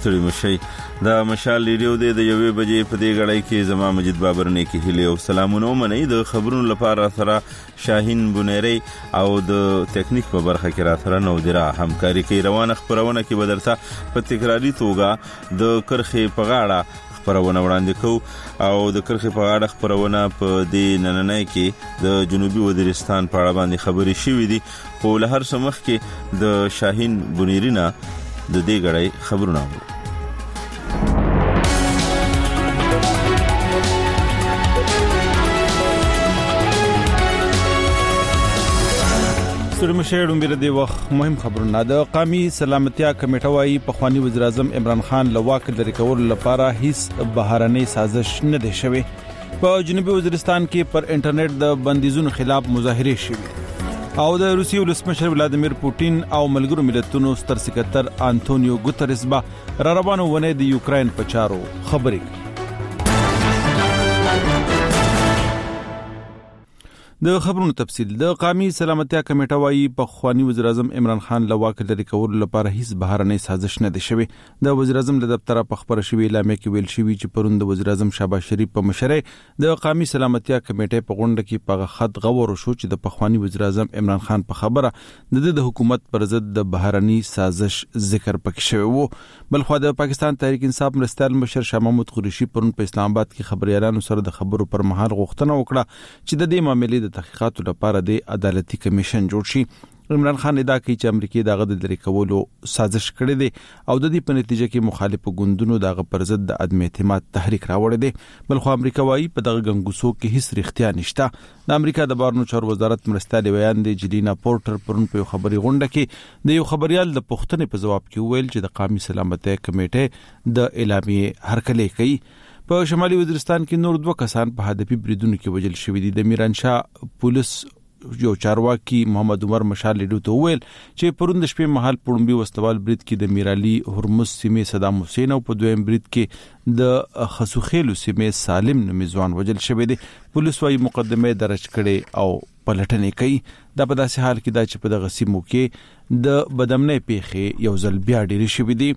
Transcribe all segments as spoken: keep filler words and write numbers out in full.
ستړي مشي. دا مشال ریډیو دی د یوې بجې په دې غړۍ کې زما مجید بابر نه کې هلي او سلامونه منئ. د خبرونو لپاره سره شاهین بنيري او د ټیکنیک په برخه کې را سره نودرا همکاري کوي. روانه خبرونه کې بدرته په تکراری توګه د کرخې په غاړه خبرونه وړاندې کوو او د کرخې په غاړه خبرونه په دې نننۍ کې د جنوبي وزیرستان په اړه باندې خبرې شوې دي. خو له هر څه مخکې د شاهین بنيري نه د دې غړۍ خبرونه وو. ستړي مشي ډومبره دی وخت مهم خبرونه. د قومي سلامتیا کمیټه وايي پخوانی وزیر اعظم عمران خان لواک لري کول لپاره هیڅ بهرنۍ سازش نه دی شوی. په جنوبي وزیرستان کې پر انټرنیټ د بندیزونو خلاف مظاهره شوې او د روسیې ولسمشر ولادیمیر پوتین او ملګرو ملتونو ستر سکرټر انټونیو ګوتریس به را روانو ونه د یوکرين په چارو خبرې کوي. د خبرونو تفصیل. د قومي سلامتیا کمیټه وايي پخوانی وزیر اعظم عمران خان لواک لري کول لپاره هیڅ بهرنۍ سازش نه دی شوی. د وزیر اعظم له دفتره په خبره شوی اعلامیه کې ویل شوی چې پرون د وزیر اعظم شهباز شریف په مشرۍ د قومي سلامتیا کمیټې په غونډه کې په خط غور شو چې د پخوانی وزیر اعظم عمران خان په خبره د د حکومت پر ضد د بهرنۍ سازش ذکر پکې شوی وو. بلخو د پاکستان تحریک انصاف مرستیال مشر شاه محمود قریشي پرون په اسلام آباد کې خبريالانو سره د خبرو پر مهال غوښتنه وکړه چې د دې معاملې د تحقیقاتو لپاره د عدالتي کمیشن جوړ شي. عمران خان ادعا کوي چې امریکای دغه د لری کولو سازش کړی دی او د دې په نتیجه کې مخالفو ګوندونو دغه پر ضد د عدم اعتماد تحریک راوړی دی. بلخو امریکا وايي په دغه غنګوسو کې هیڅ رښتیا نشته. د امریکا د بهرنیو چارو وزارت مرستیال ویان دی جلینا پورټر پرون په خبري غونډه کې د یو خبريال د پوښتنې په جواب کې ویل چې د قومي سلامتیا کمیټې د اعلامیه هرکلی کوي. په شمالي وزیرستان کې نور دوه کسان په هدفي بریدونو کې وژل شوي دي. د میرانشاه پولیس یو چارواکي محمد عمر مشال لیدو ته ویل چې پرون د شپې مهال پړمبي وسوال برید کې د میرالي هرمز سیمه صدام حسین او په دویم برید کې د خسوخیلو سیمه سالم نومیزوان وژل شوی دی. پولیس وايي مقدمه درج کړي او پلټنې کوي. دا په داسې حال کې دا چې په دغه سیمو کې د بدامنۍ پیښې یو ځل بیا ډېرې شوې دي.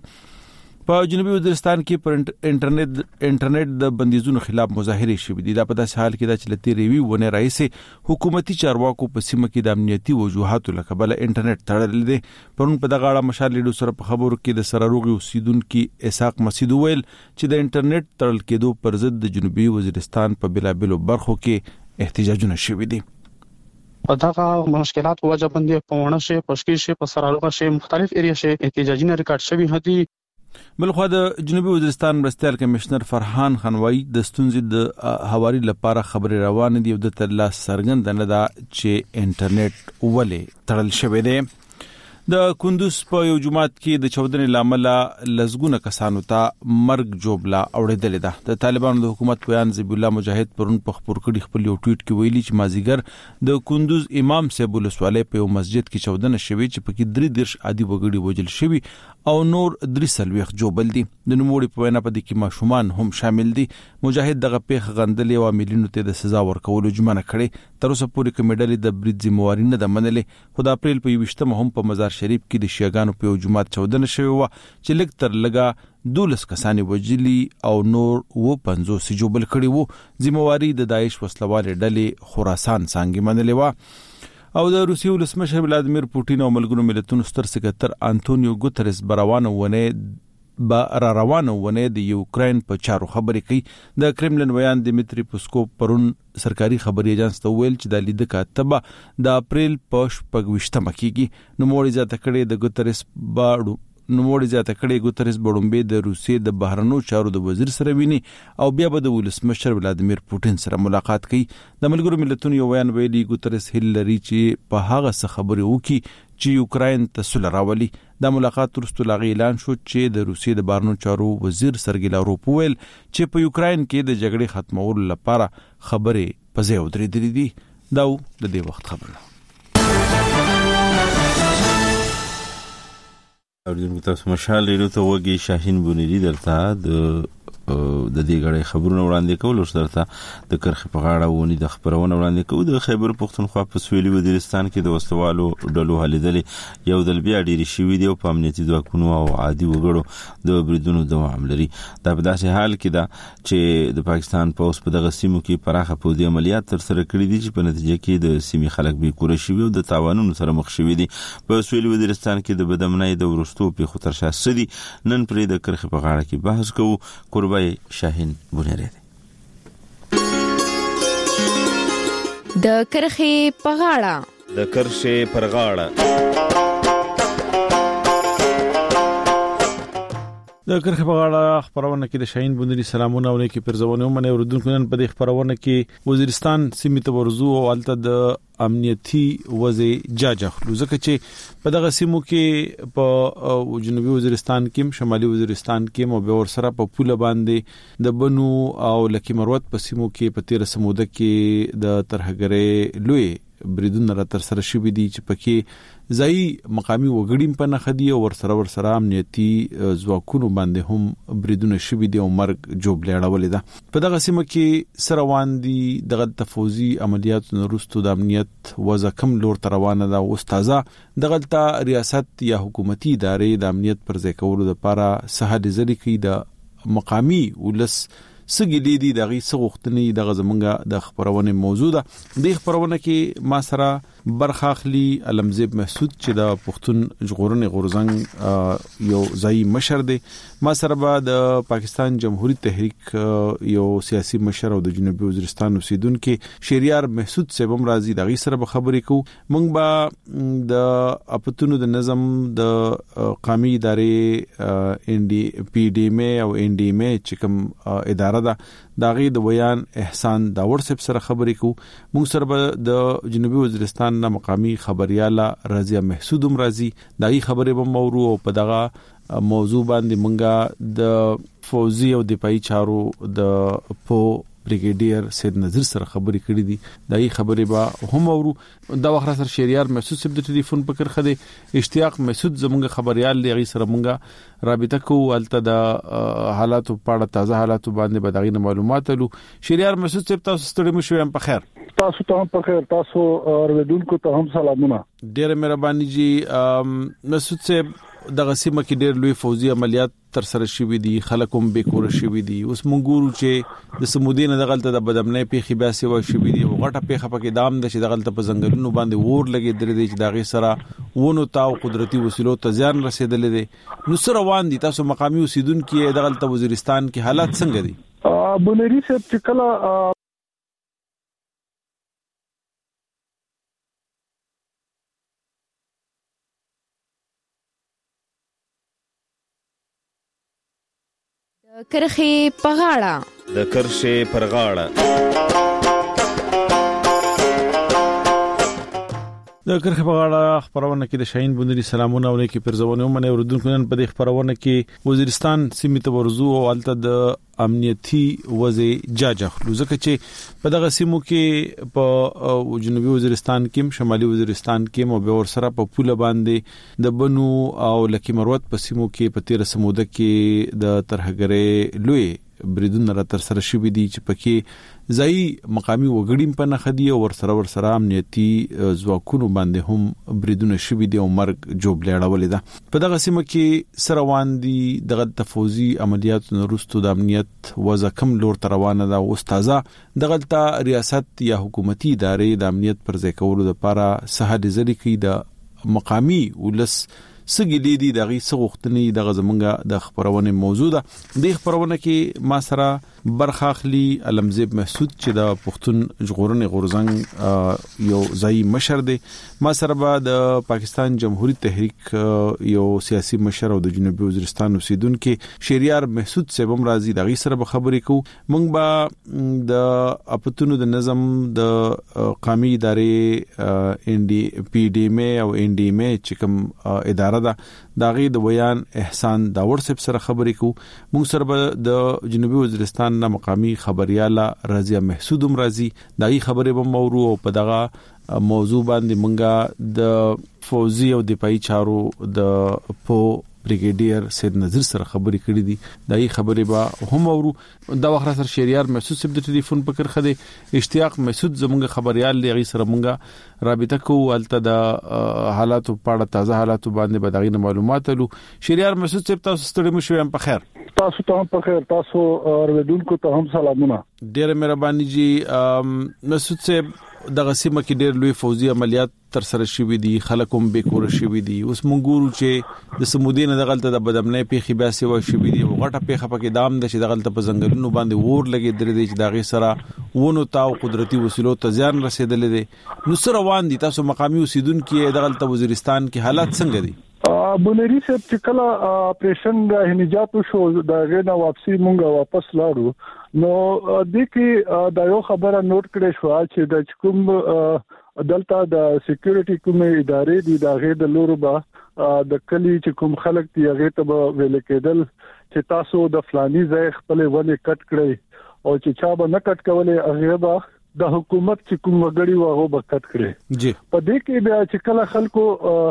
په جنوبي وزیرستان کې پر انټرنیټ انټرنیټ د بندیزونو خلاف مظاهره شوې دي. دا په داسې حال کې دا چې لتی ریوي ونه رئیس حکومتي چارواکو په سیمه کې د امنیتي وجوهاتو لکه بل انټرنیټ تړل دي. پرون په دغه اړه مشال لیدو سره په خبرو کې د سراروغي اوسیدونکو اسحاق مسعود ویل چې د انټرنیټ تړل کېدو پر ضد د جنوبي وزیرستان په بلابلو برخو کې احتجاجونه شوي دي. په دغه مشکلات وجه باندې په ونه شي پښکې شي په سراروغه شي مختلف ایریا شي احتجاجونه ریکارډ شوي هدي. بلخو د جنوبي وزیرستان مرستیال کمشنر فرحان خانوایی د ستونزې د هواري لپاره خبري روان دي او د ترلا سرګند نه دا چې انټرنیټ ولې تړل شوی دی. د کندوز په یو جماعت کې د چودنې لامل لزګونه کسانو ته مرګ جوړلا اوړېدل ده. د طالبانو د حکومت بیان ذبیح الله مجاهد پرون په خبر کړي خپل یو ټویټ کې ویلي چې مازیګر د کندوز امام صاحب ولسوالۍ په یو مسجد کې چودنه شوې چې پکې درې درش عادي وګړي وژل شوي او نور درې سلويخ جوبل دي. د نوموړي په وینا په دې کې ماشومان هم شامل دي. مجاهد دغه پیښه غندلې او عاملینو ته د سزا ورکولو ژمنه کړې. تر اوسه پورې کمیډلې د برید ذمہواری نه ده منلې. خو د اپریل په یوویشتمه هم په مزار شریف کې د شیعاګانو په یو جماعت چودنه شوې و چې لږ تر لږه دولس کسانې وژلي او نور و پنځوس جوبل کړي وو. ذمہواری د داعش وسلوالې ډلې خراسان څنګه منلې و. او د روسیې ولسمشر ولادیمیر پوتین او ملګرو ملتونو ستر سکرټر انټونیو ګوتریس روانه ونه با را روانه ونه د یوکرين په چارو خبرې کوي. د کرملن ویان دمیتری پسکوف پرون سرکاري خبري ایجنس ته ویل چې د لیده کاتبه د اپریل په شپږویشتمه کېږي. نو موړي ځات کړي د ګوتریس باړو نو موړي ځات کړي ګوتریس بړومبه د روسیې د بهرنیو چارو د وزیر سره ویني او بیا به د ولسمشر ولادیمیر پوتین سره ملاقات کوي. د ملګرو ملتونو یو بیان ویلي ګوتریس هیل لري چې په هغه څه خبرې وکړي چې یوکرين ته صلح راولي. دا ملاقات وروسته لاغي اعلان شو چې د روسیې د بهرنیو چارو وزیر سرګی لاروف ویل چې په یوکرين کې د جګړې ختمولو لپاره خبرې په ځای ودرېدلې دي. دا د دې وخت خبره. اوریدونکو تاسو مشال لیدو ته وګي شاهین بنيري درته د د دې غړي خبرونه وړاندې کول او سره د کرخ په غاړه ونی د خبرونه وړاندې کوي د خیبر پختونخوا په سویلي وزیرستان کې د وسوالو ډلو هلیدلې یو دل بیا ډیری شوی دی په امنیتي ځواکونو او عادي وګړو د بریدونو دوام لري. دا په داسې حال کې ده چې د پاکستان پولیس په دغه سیمو کې پراخه پوځي عملیات تر سره کړي دي چې په نتیجه کې د سیمې خلک به کور شي او د تاوانونو سره مخ شوي دي. په سویلي وزیرستان کې د بدامنۍ د ورستو په خطر شاسدي نن پرې د کرخ په غاړه کې بحث کوو. قربای شاهین بونری د کرخې په غاړه د کرخې پر غاړه د کرخې په غاړه خبرونه کې د شاهین بونری سلامونه علیکم پرځونه ومنه اوردونکو نن په دې خبرونه کې وزیرستان سیمې ته ورزو او الته د امنیتي وضع جاج اخلو ځکه چې په دغه سیمو کې په جنوبي وزیرستان کې شمالي وزیرستان کې مو به ور سره په پوله باندې د بنو او لکی مروت په سیمو کې په تیر سموده کې د ترهګرې لوی بریدونه را تر سره شوي دي چې پکې ځای مقامي وګړي په نخدي او ور سره ور سره امنیتي ځواکونو باندې هم بریدونه شوي دي او مرګ جوړ لړولې ده. په دغه سیمه کې سروان دي دغه تفوزي عملیات نورستو د امنیت وضع کم لور روانه ده او استاذه دغه ریاست یا حکومتي ادارې د امنیت پر ځای کولو لپاره سهاد زری کوي د مقامي ولس سګلې دي دغه سغختنی دغه زمونږه د خبرونه موضوع ده. د خبرونه کې ما سره برخاخلی علمزیب محسود چې د پښتون ژغورنې غورزنګ یو ځای مشر دی. ما سره به د پاکستان جمهوریت تحریک یو سیاسي مشر او د جنوبي وزیرستان اوسیدونکو شهریار محسود صاحب راضي دغه سره به خبرې کوو. موږ به د اپتونو د نظم د قومي ادارې ان ډي پی ډي ام او ان ډي ام چې کوم اداره دا داغي د بیان احسان داور صاحب سره خبرې کو. موږ سره به د جنوبي وزیرستان نه مقامی خبرياله رضیا محسود هم راضي داغي خبرې به مورو او په دغه موضوع باندې مونږه د فوزي او دفاعي چارو د پو بریګیډیر سید نظر سره خبرې کړې دي. داغي خبرې به هم اورو. دا وخت سره شهریار محسود صاحب د ټلیفون په کر خده اشتیاق محسود زمونږ خبريال لغي سره مونږه رابطه کوو الته د حالاتو په اړه تازه حالاتو باندې به دغه معلومات لو. شهریار محسود صاحب تاسو ستړي مو شوم په خیر. تاسو ته هم په خیر. تاسو اوریدونکو ته هم سلامونه. ډېر مهرباني جی. محسود صاحب دغه سیمه کې ډېر لوی فوزي عملیات تر سره شوي دي خلکوم به کور شوي دي. اوس مونږ ګورو چې د سمودین دغلت د بدامنۍ پیخي بیا سیوا شوي دي او غټه پیخه پکې دام د چې دغلت په ځنګلونو باندې ور لګي درې دي چې داغي سره ونه تاو قدرتي وسیلو ته ځان رسیدلې دي. نو سره روان دي تاسو مقامي اوسیدونکو دغلت وزیرستان کې حالات څنګه دي؟ بنری صاحب چې کله د کرخې په غاړه د کرخې پر غاړه د کرخې په غاړه خبرونه کې د شاهین بونری سلامونه علیکم پرځونه ومنه اوردونکو نن په دې خبرونه کې وزیرستان سیمې ته ورزو او الته د امنیتي وضع جاج اخلو ځکه چې په دغه سیمو کې په جنوبي وزیرستان کې شمالي وزیرستان کې مو به ور سره په پوله باندې د بنو او لکی مروت په سیمو کې په تیر سموده کې د ترهګرې لوی بریدونه را تر سره شوي دي چې پکې ځای مقامي وګړي په نخدي او ور سره ور سره امنیتي ځواکونو باندې هم بریدونه شوي دي او مرګ جوړ لړولې ده. په دغه سیمه کې سروان دي دغه تفوزي عملیات نورستو د امنیت وضع کم لور روانه ده او استاذه دغه ریاست یا حکومتي ادارې د امنیت پر ځای کولو لپاره سهاد زری کوي د مقامي ولس سګلې دي دغه سغختنی دغه زمونږه د خبرونه موضوع ده. د خبرونه کې ما سره برخاخلی علمزیب محسود چې د پښتون ژغورنې غورزنګ یو ځای مشر دی. ما سره به د پاکستان جمهوریت تحریک یو سیاسي مشر او د جنوبي وزیرستان اوسیدونکو شهریار محسود صاحب راضي دغه سره به خبرې کوو. موږ به د اپتونو د نظم د قومي ادارې ان ډي پی ډي ام او ان ډي ام چې کوم اداره دا داغي د بیان احسان داور صاحب سره خبرې کو. موږ سره به د جنوبي وزیرستان نه مقامی خبرياله رضیا محسود هم راضي داغي خبرې به مورو او په دغه موضوع باندې مونږه د فوزي او دفاعي چارو د پو بریګیډیر سید نذیر سره خبرې کړې دي دای خبرې با هم اورو دا وخت سره شهریار مسعود صاحب د ټلیفون پکړ خده اشتیاق مسعود زمونږ خبريال لغي سره مونږه رابطه کوو الته د حالاتو په اړه تازه حالاتو باندې بدغینه معلومات لرو شهریار مسعود صاحب تاسو ستړي مو شوم په خیر تاسو ته په خیر تاسو اوریدونکو ته هم سلامونه ډېر مهرباني جی مسعود صاحب دغه سیمه کې ډېر لوی فوزي عملیات تر سره شوې دي خلکوم به کور شوې دي اوس مونږ ګورو چې د سمودین دغلت د بدمنې پیخي بیا سیوا شوې دي غټه پیخه پکې دام د چې دغلت په ځنګلونو باندې ور لګي درې دي چې داغي سره ونه تاو قدرتي وسیلو ته ځان رسیدلې دي نو سره روان دي تاسو مقامي اوسیدونکو دغلت وزیرستان کې حالات څنګه دي بونری صاحب چې کله اپریشن د هنجاتو شو د غنا واپسی مونږه واپس لاړو نو د کې د یو خبره نوٹ کړې شو چې د کوم دلته د سکیورټي کومه ادارې دي د غې د لورو با د کلی چې کوم خلک دی هغه ته ویل کېدل چې تاسو د فلاني ځای خپل ونه کټ کړئ او چې چا به نه کټ کولې هغه به د حکومت چې کوم وګړي وغه به کټ کړي جی په دې کې بیا چې کله خلکو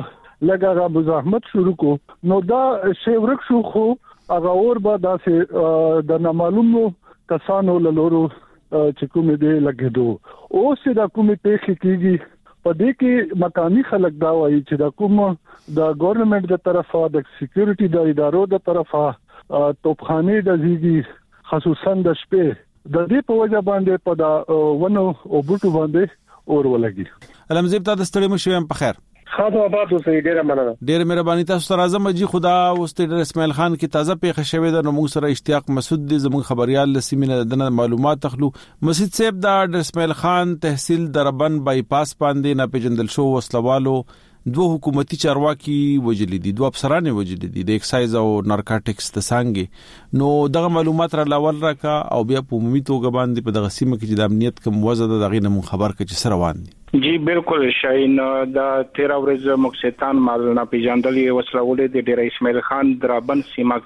لګا مزاحمت شروع کو نو دا شی ورک شو خو هغه اور به داسې د نامعلومو کسانو له لورو چې کومې دی لګېدو اوس دا کومې پیښې کیږي په دې کې مقامي خلک دا وایي چې دا کوم د ګورنمنت د طرفه د سکیورټي د ادارو د طرفه توپخانه د زیږي خصوصا د شپې د دې په وجه باندې په دا ونو او بوټو باندې اور ولګي علمزیب تاسو ستړي مو شوم په خیر خاطر آباد اوسئ ډیره مننه ډیره مهرباني تاسو ته راځم جی خدا واستر اسماعیل خان کی تازه پیښه شوې ده نو موږ سره اشتیاق مسعود دي زموږ خبريال لسیمینه د معلومات تخلو مسعود صاحب دا اسماعیل خان تحصیل دربن بای پاس باندې نه پیجندل شو وسلوالو دوه حکومتي چارواکي وجلي دي دوه افسران وجلي دي د ایکسایز او نارکوټکس د څنګه نو دغه معلومات را لاول راکا او بیا په عمومي توګه باندې په دغه سیمه کې د امنیت کوم وضع دغه نه خبر کړي چې سره روان دي جی بالکل شاین د تیرا ورځ مکسیتان مال نه پیژندلې وسلوالې د ډیر اسماعیل خان درابن سیمه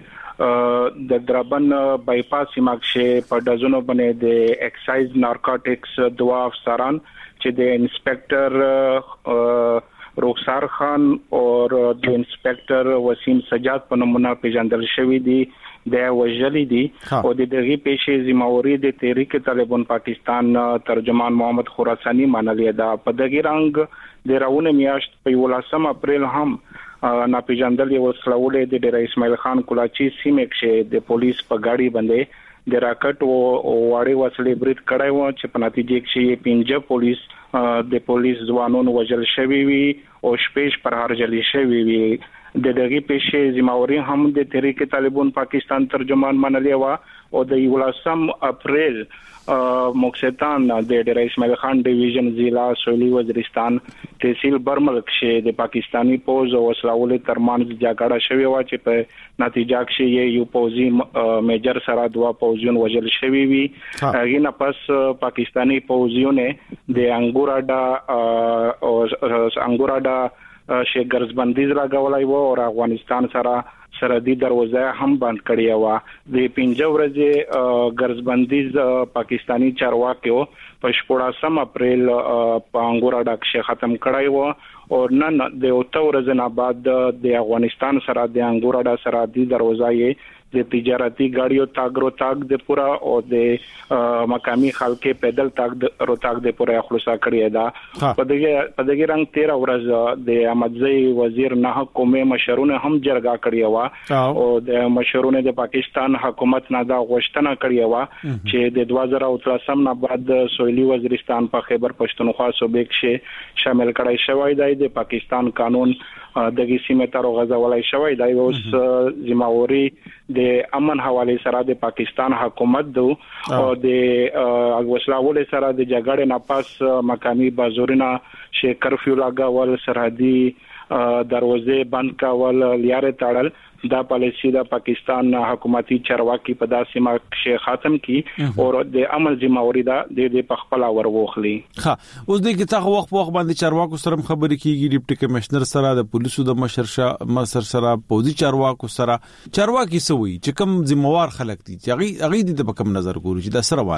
کې د درابن بایپاس سیمه کې په دزونو باندې د ایکسایز نارکوټکس دوه افسران چې د انسپکټر رخسار خان او د انسپکټر وسیم سجاد په نومونه پیژندل شوی دي د وجلی دي او د دغه پیښې ذمہواری د تحریک طالبان پاکستان ترجمان محمد خراسانی منلې ده په دغه رنګ د راونه میاشت په ولسم اپریل هم ناپیژندل یو سلوړې د ډیر اسماعیل خان کولاچی سیمه کې د پولیس په گاډي باندې د راکټ او واړې وسلې برید کړای و چې په نتیجه کې پنځه پولیس د پولیس ځوانونو وژل شوی وي او شپږ پر هرجلی شوی وي د دغه پیښې ذمہواری هم د تحریک طالبان پاکستان ترجمان منلې و او د ولسم اپریل مکسیتان د ډیر اسماعیل خان ډیویژن ضلع سویلی وزیرستان تحصیل برمل کې د پاکستانی پوز او وسلوالې ترمنځ جګړه شوې و چې په نتیجه کې یو پوزي میجر سره دوا پوزیون وژل شوی وي هغه نه پس پاکستانی پوزیونه د انګوراډا او انګوراډا شي ګرځبندیز راغولای و او افغانستان سره سرحدي دروازه هم بند کړی و د پنځه ورځې ګرځبندیز پاکستانی چارواکیو په شپږم اپریل په انګوراډا کې ختم کړی و او نن د اوته ورځې نه بعد د افغانستان سره د انګوراډا سرحدي دروازه د تجارتي گاډیو تاګرو تاګ د پورا او د مقامي خلکو پیدل تاګ د روتاګ د پورا خلاصا کړی دا په دغه په دغه رنګ تیرا ورځ د احمدزئی وزیر نه قومي مشرونه هم جرګه کړی و او د مشرونه د پاکستان حکومت نه دا غوښتنه کړی و چې د دوه زره اتلسم نه بعد سویلی وزیرستان په خیبر پښتونخوا صوبې کې شامل کړای شوی دی د پاکستان قانون دغه سیمه تر غزولای شوی دی اوس ذمہواری د امن حواله سره د پاکستان حکومت دو او د وسلوالې سره د جګړې نه پاس مقامی بازارونه چې کرفیو لاګول سرحدي دروازې بند کول لیاره تړل دا پالیسی د پاکستان حکومتي چارواکي په داسې ما کې ختم کی او د عمل ذمہواری دا د پخپل اور وخلی ها اوس د کتاب وخت په وخت باندې چارواکو سره خبرې کیږي ډیپټي کمشنر سره د پولیسو د مشرشا مصر سره پوزي چارواکو سره چارواکي سوي چې کوم ذمہوار خلک دي چې هغه هغه د په کوم نظر ګوري چې دا سره روان دي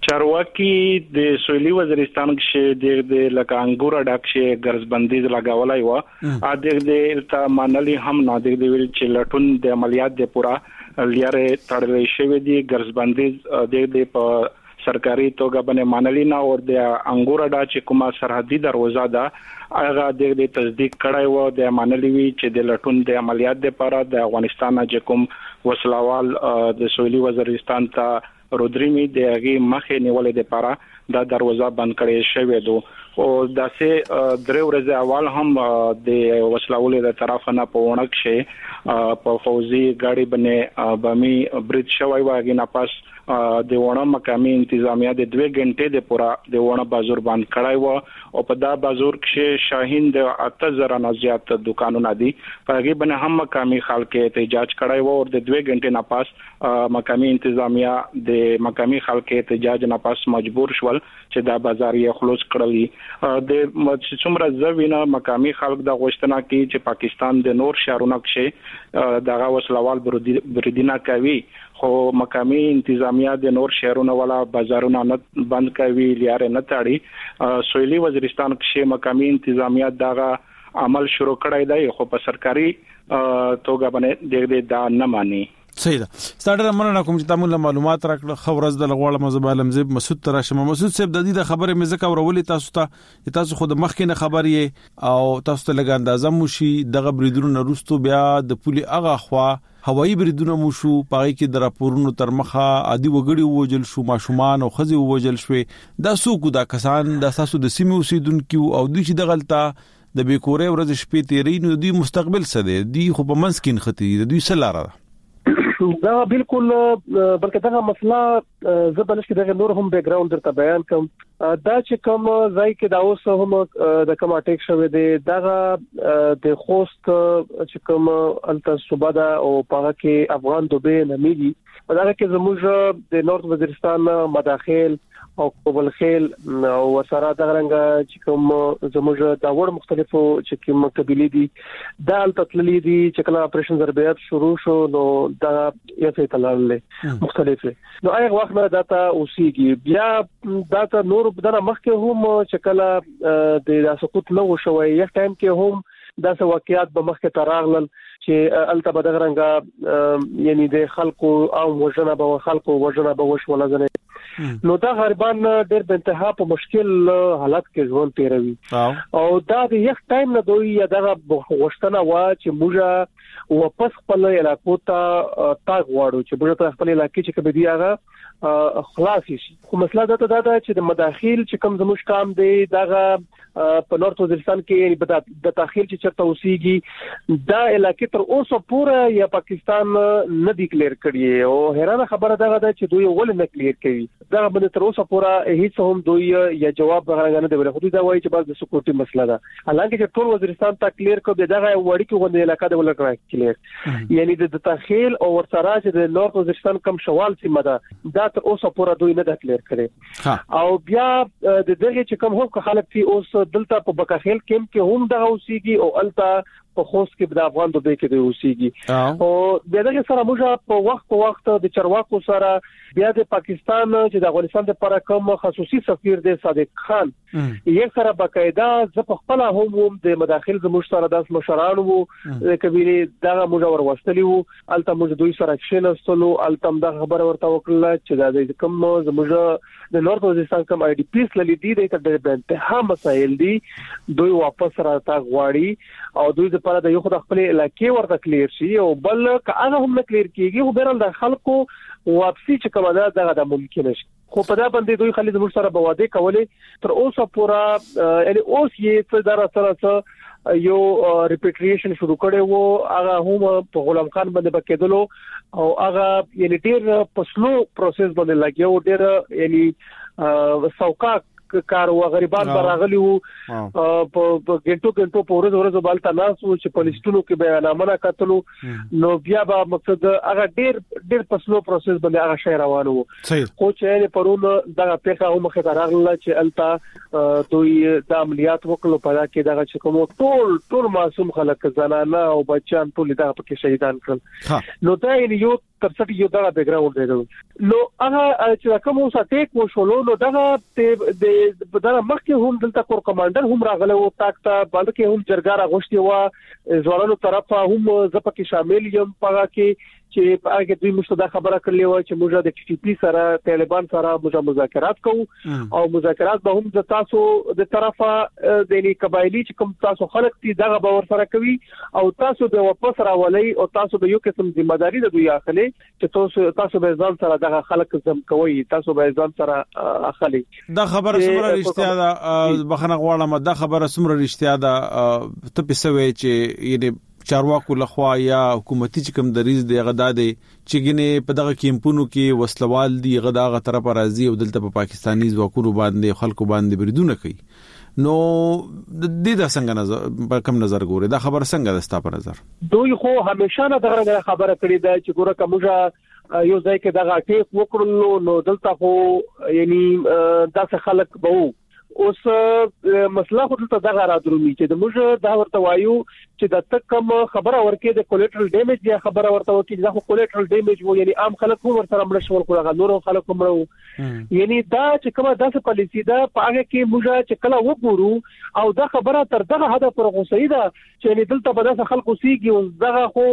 چارواکي د سویلي وزیرستان کې د لکه انګور ډاک شي ګرځبندیز لګولای و ا د د مانلي هم نه د ویل چې لټون د عملیات د پورا لیاره تړلې شوې دي ګرځبندیز د د په سرکاري توګه باندې مانلي نه او د انګور ډا چې کومه سرحدي دروازه ده هغه د د تصدیق کړای و د مانلي وی چې د لټون د عملیات د پاره د افغانستان چې کوم وسلوال د سویلي وزیرستان ته رودریمی د هغه مخه نیولې د پاره دا دروازه بند کړې شوې دو او داسې درې ورځې اول هم د وسلوال د طرف نه په ونک شي په فوزي گاډي باندې بامي برید شوی واغې نه پاس د ونه مقامي انتظامیه د دوه غنټې د پورا د ونه بازار باندې کړای و او په دا بازار کې شاهین د اته زره نه زیات دکانونه دي په هغه باندې هم مقامي خلک احتجاج کړای و او د دوه غنټې نه پاس مقامي انتظامیه د مقامي خلک احتجاج نه پاس مجبور شول چې دا بازار یې خلاص کړلی د څومره ځوینه مقامي خلک د غوښتنه کوي چې پاکستان د نور شهرونو کې دغه وسلوال بریدینه کوي خو مقامي انتظامیه د نور شهرونو ولا بازارونه نه بند کوي لیاره نه تاړي سویلي وزیرستان کې مقامي انتظامیه دغه عمل شروع کړی دی خو په سرکاري توګه باندې د دا نه مانی صحیح ده ستاره مننه کوم چې تاسو معلومات راکړه خبرز د لغواړه مزبالم زب مسعود تراشم مسعود صاحب د دې خبره مې زکه ورولې تاسو ته تاسو خود مخکې نه خبرې او تاسو ته لګ اندازه مو شي دغه بریدونو وروسته بیا د پولي اغه خوا هوایی بریدونه مو شو پای کې د راپورونو تر مخه عادي وګړي ووجل شو ماشومان او خزي ووجل شوې دا سوق دا کسان د تاسو د سیمې اوسیدونکو او د چې د غلطه د بیکورې ورځ شپې تیرې نو دوی مستقبل څه دي دوی خو په منسکین ختی دوی سلاره دا بالکل بلکې دا مسله زبلش کې دغه نور هم بیک گراوند درته بیان کوم دا چې کوم ځای کې دا اوس هم د کوم اٹیک شوه دی دا د خوست چې کوم الته صوبه دا او په کې افغان دوبه نمیږي دا کې زموږ د نورث وزیرستان مداخل او قبل خیل او وسره د رنګ چې کوم زموږ د وړ مختلفو چې کوم قبيله دي دا التطللی دي چې کله اپریشن ضربات شروع شو نو دا یې څه تلل مختلفه نو هغه وخت نه داتا اوسېږي بیا داتا نور بدنه مخکې هم چې کله د سقوط نو شوی یو ټایم کې هم دا څه واقعیات به مخکې تراغلل چې الته بدغرنګ یعنی د خلکو او وژنه به خلکو وژنه به وشول ځنه نو دا غریبان ډېر په انتها په مشکل حالت کې ژوند تیروي او دا د یو ټایم نه دوی دا غوښتنه وا چې موږ واپس خپل علاقو ته تاګ واړو چې موږ ته خپل علاقې چې کبه دی هغه خلاص شي خو مسله دا ده چې د مداخل چې کم زموږ کام دی دغه په نورث وزیرستان کې د داخل چې چرته اوسېږي دا علاقې تر اوسه پوره یا پاکستان نه دی کلیر کړی او هرانه خبره ده چې دوی ول نه کلیر کوي دا باندې تر اوسه پوره هیڅ هم دوی یا جواب غوښنه نه دی ورته دا وایي چې بس د سکیورټي مسله ده حالانکه چې ټول وزیرستان ته کلیر کو به دغه وړي کې غونډه علاقې د ولکړه کلیر یعنی د داخل او ورسره چې د نورث وزیرستان کم شوال سیمه ده دا تر اوسه پوره دوی نه د کلیر کړي او بیا د دغه چې کم هم خلک تی اوس دلته په بکاخیل کېم کې هم دغه اوسېږي او الته په خوست کې د افغان دوبه کې د اوسېږي او دغه سره موږ په وخت په وخت د چرواکو سره بیا د پاکستان چې د افغانستان لپاره کوم خصوصي سفیر د صادق خان یې سره باقاعده ز په خپل هم د مداخل زموږ سره د مشران وو کبیره دغه موږ وروستلی وو الته موږ دوی سره کښینستلو الته د خبر ورته وکړه چې د کوم زموږ د نورث وزیرستان کوم آی ډی پیس للی دي د انتها مسایل دي دوی واپس راته غواړي او دوی لپاره د یو خدای خپل علاقې ورته کلیر شي او بل که هغه هم نه کلیر کیږي خو بیرل د خلکو واپسی چې کومه ده دغه د ممکن شي خو په دا باندې دوی خالد موږ سره بواده کولې تر اوسه پورا یعنی اوس یې څه دره سره یو ریپیټریشن شروع کړي وو هغه هم په غلام خان باندې بکیدلو او هغه یعنی ډیر پسلو پروسس باندې لګیو ډیر یعنی سوکا کار او غریبان براغلی وو په ګنټو ګنټو په ورځ ورځ بالته ناسو چې پولیسونو کې بیانامه کتلو نو بیا به مقصد هغه ډیر ډیر پسلو پروسس باندې هغه شی روانو خو چې پرون دغه پیښه هم مخه راغله چې التا دوی د عملیات وکړو په دا کې دغه چې کوم ټول ټول معصوم خلک زنانه او بچیان ټول دغه پکې شهیدان کړل نو دا یو ترڅټ یو دا بیک ګراوند دی نو هغه چې کوم اوس اټیک وشولو نو دا د دا مخکې هم دلته کور کمانډر هم راغله او تاکتا بلکې هم جرګار غوښتي و ځوانانو طرفه هم زپکه شامل یم پغه کې چې په هغه دوی مشته دا خبره کړلې و چې موږ د ټي ټي پی سره طالبان سره موږ مذاکرات کوو او مذاکرات به هم د تاسو د طرفه د لې قبایلی چې کوم تاسو خلک دي دغه باور سره کوي او تاسو به واپس راولي او تاسو به یو قسم ځمېداري د دوی اخلي چې تاسو تاسو به ځان سره دغه خلک زم کوي تاسو به ځان سره اخلي دا خبره سمره رښتیا ده بخنه غواړم دا خبره سمره رښتیا ده ته په سوي چې یعنی چارواکو لخوا یا حکومتي چې کوم دریز دی غدا دی چې ګنې په دغه کیمپونو کې وسلوال دی غدا غ طرف راځي او دلته په پاکستاني ځواکونو باندې خلکو باندې بریدونه کوي نو د دې د څنګه نظر په کوم نظر ګوري دا خبر څنګه د ستا په نظر دوی خو همیشه نه دغه خبره کړې ده چې ګوره کومه یو ځای کې دغه ټیک وکړلو نو دلته خو یعنی داسې خلک به اوس مسله خو ته دغه را درومي چې د موږ دا ورته وایو چې د تکم خبره ورکې د کولیټرل ډیمیج یا خبره ورته وکړي دا خو کولیټرل ډیمیج وو یعنی عام خلک هم ورته مړ شول خو هغه نور خلک هم مړو یعنی دا چې کومه داسې پالیسی ده په هغه کې موږ چې کله وګورو او دا خبره تر دغه حد پر غوسې ده چې دلته به داسې خلکو سیږي او دغه خو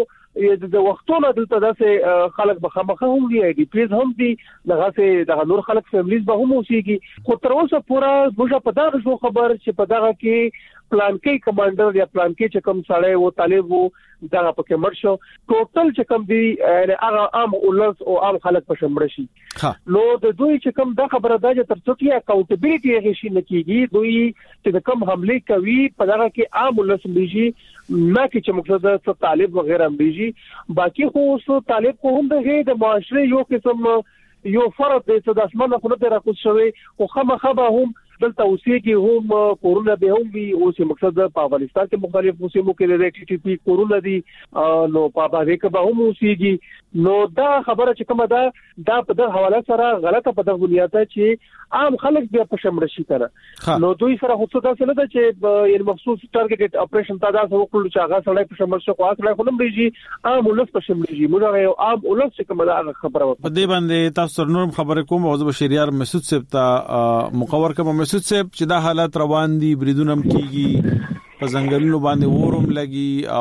د وختونو دلته داسې خلک به خامخه هم دي ای ډي پیز هم دي دغه سه دغه نور خلک فیملیز به هم اوسېږي خو تر اوسه پورا موږ په دغه شو خبر چې په دغه کې پلان کې کمانډر یا پلان کې چې کوم سړی وو طالب وو دغه پکې مړ شو ټوټل چې کوم دی هغه عام اولس او عام خلک په شمړ شي نو د دوی چې کوم دا خبره ده چې تر څو کې اکاونټیبিলিټي هغه شي نه کیږي دوی چې کوم حمله کوي په دغه کې عام اولس میږي نه کې چې مقصد د طالب وغیرہ میږي باقي خو اوس طالب کو هم د معاشري یو قسم یو فرد دی چې د اسمانه خو نه راکوس شوی او خامخا به هم دلته اوسېږي هم کورونا به هم وي او چې مقصد په افغانستان کې مختلف موسمو کې د ټي ټي پی کورونا دي نو په باندې کې به هم اوسېږي نو دا خبره چې کومه ده دا په دغه حواله سره غلطه په دغه بنیاد چې عام خلک بیا په شمړ شي کنه نو دوی سره خو څه داسې نه ده چې یعنی مخصوص ټارګټ اپریشن تا دا وکړو چې هغه سره په شمړ شي خو هغه خو نه بيږي عام ولس په شمړ شي موږ یو عام ولس چې کومه دا خبره په دې باندې تاسو نور خبره کوم او زه بشریار مسعود صاحب ته مقور کوم مسعود صاحب چې دا حالت روان دي بریدونم کیږي په ځنګلونو باندې ورم لګي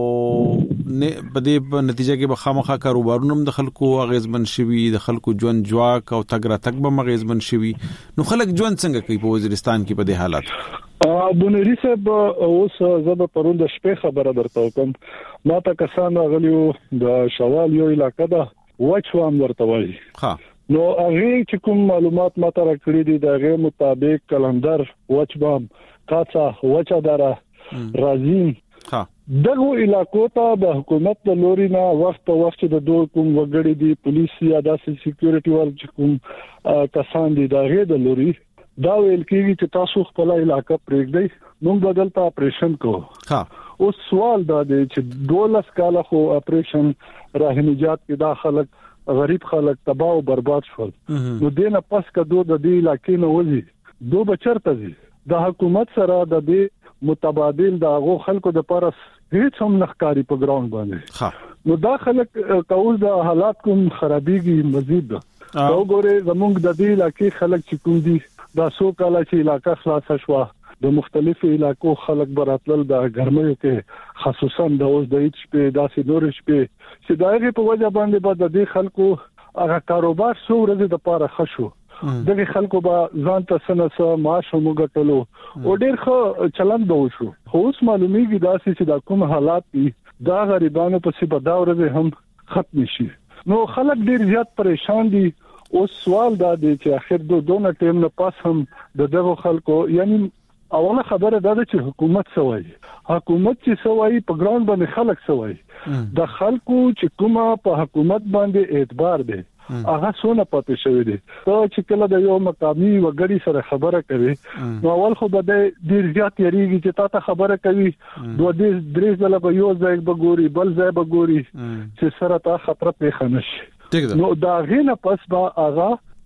او په دې په نتیجه کې به خامخا کاروبارونه د خلکو غیزمن شوي د خلکو ژوند جواک او تګ را تګ به مغیزمن شوي نو خلک ژوند څنګه کوي په وزیرستان کې په دې حالت بونری صاحب اوس زه په پرون د شپې خبره درته کوم ما ته کسان غلیو د شوال یو علاقې ده وچوام ورته وایي ها نو هغه چې کوم معلومات ماته راکړي دي دغه مطابق کلندر وچبام کاڅه وچا دره رازین ها دغه علاقو ته د حکومت د لوري نه وخت په وخت د دوه کوم وګړي دي پولیس یا د سکیورټي ورک چې کوم کسان دي دغه د لوري دا ویل کېږي چې تاسو خپل علاقې پرېږدئ موږ بدل ته اپریشن کوو ها او سوال دا دی چې دولس کاله خو اپریشن راهنجات کې داخله غریب خلک تباہ او برباد شول نو دینه پس کدو د دې علاقې نه وځي دو بچرته دي د حکومت سره د دې متبادل د هغه خلکو د پرس هیڅ هم نخکاری په ګراوند باندې نو دا خلک کول د حالات کوم خرابېږي مزید دا وګوره زمونږ د دې علاقې خلک چې کوم دي دا سو کاله چې علاقې خلاص شوه د مختلفو علاقو خلک براتل د ګرمۍ کې خصوصا د اوس د هیڅ په داسې نور شپې چې داغه په وجه باندې بعد د خلکو هغه کاروبار سو ورځې د پاره خشو دغه خلکو به ځان ته سنسه معاش هم غټلو او ډیر ښه چلند به وشو خو اوس معلومیږي داسې چې د کوم حالات دي دا غریبانو په څیر دا ورځې هم ختم شي نو خلک ډیر زیات پریشان دي او سوال دا دی چې اخر دوه دونه ټیم نه پاس هم د دغه خلکو یعنی اوله خبره دا ده چې حکومت سوي حکومت چې سوي په ګراوند باندې خلک سوي د خلکو چې کومه په حکومت باندې اعتبار دی هغه څونه پاتې شوی دی ته چې کله د یو مقامي وګړي سره خبره کوي نو اول خو به د ډیر زیات یریږي چې تاسو خبره کوي دوه دې درې ځله به یو ځای به ګوري بل ځای به ګوري چې سره تا خطر پیښ نشي نو دا غینه پس با هغه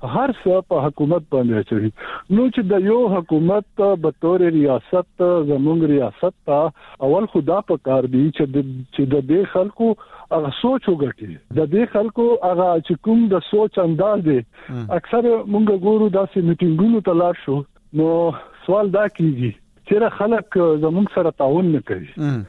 هر څه په حکومت باندې چي نو چې د یو حکومت به تور ریاست زموږ ریاست ته اول خدا په کار دی چې چې د دې خلکو هغه سوچ وګټي د دې خلکو هغه چې کوم د سوچ انداز دی اکثر مونږ ګورو داسې میټینګونو ته لاړ شو نو سوال دا کیږي چې خلک زموږ سره تعاون نه کوي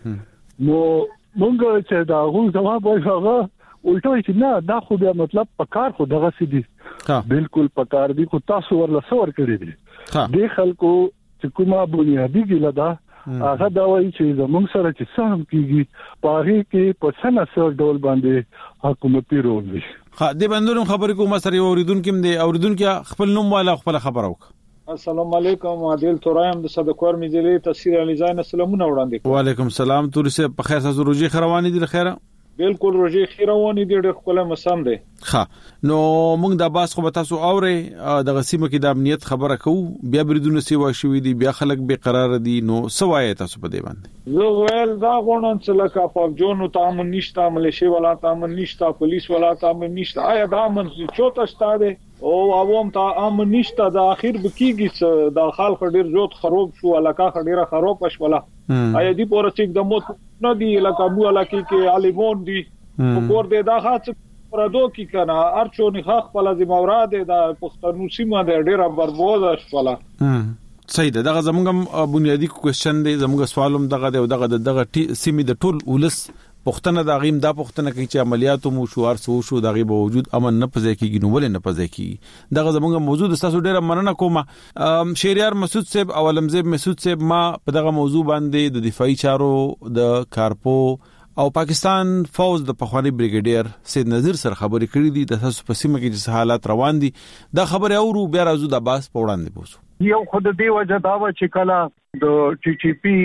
نو مونږ چې دا غو جواب وایو الټا چې نه دا خو بیا مطلب پکار خو دغه سدي بالکل پکار دي خو تاسو ورل سور کړی دي د خلکو چې کومه بنیادی ګل ده هغه دا وایي چې زموږ سره چې سم کیږي پاره کې په سنا سر ډول باندې حکومتي رول وي ها د بندونو خبرې کوم سره اوریدونکو دې اوریدونکو خپل نوم والا خپل خبر وک السلام علیکم عادل تورایم د صدقور میځلې تفسیر علیزاین سلامونه وړاندې وعلیکم السلام تورسه په خیر تاسو روزي خروانی دي خیره بالکل روزي خیروانی دي ډېر خپل مسام دي ها نو موږ د باس خو تاسو اوري د غسیمه کې د امنیت خبره کوو بیا بریدونه سی واشوي دي بیا خلک به قرار دي نو سوای تاسو په دی باندې زه ویل دا غونن چې لکه په جونو تامن نشته ملیشي ولا تامن نشته پولیس ولا تامن نشته آیا دا من چوته شته او عوام ته امن نشته د اخر بکیږي چې د خلک ډیر زیات خراب شو علاقه ډیره خراب شوله آیا دی پورڅ د موت نه دی علاقه مو علاقه کې علیمون دی وګور دې دا خاص پردو کې کنه ارچو نه خپل ذمہوار دی د پښتنو سیمه د ډیره برباد شوله صحیح ده دغه زموږ بنیادی کوېسچن دی زموږ سوالوم دغه دغه دغه سیمه د ټول ولس پښتنه د غیم دا پښتنه کوي چې عملیاتو مو شوار سو شو دغه باوجود امن نه پځای کیږي نو ولې نه پځای کیږي دغه زموږ موضوع د تاسو ډیره مننه کوم شهریار مسعود صاحب او علمزیب مسعود صاحب ما په دغه موضوع باندې د دفاعي چارو د کارپو او پاکستان فوج د پخوانی بریګیډیر سید نذیر سره خبرې کړې دي د تاسو په سیمه کې چې حالات روان دي دا خبره اورو بیا راځو د باس په وړاندې پوسو یو خود دی وجه دا و چې کله د ټي ټي پی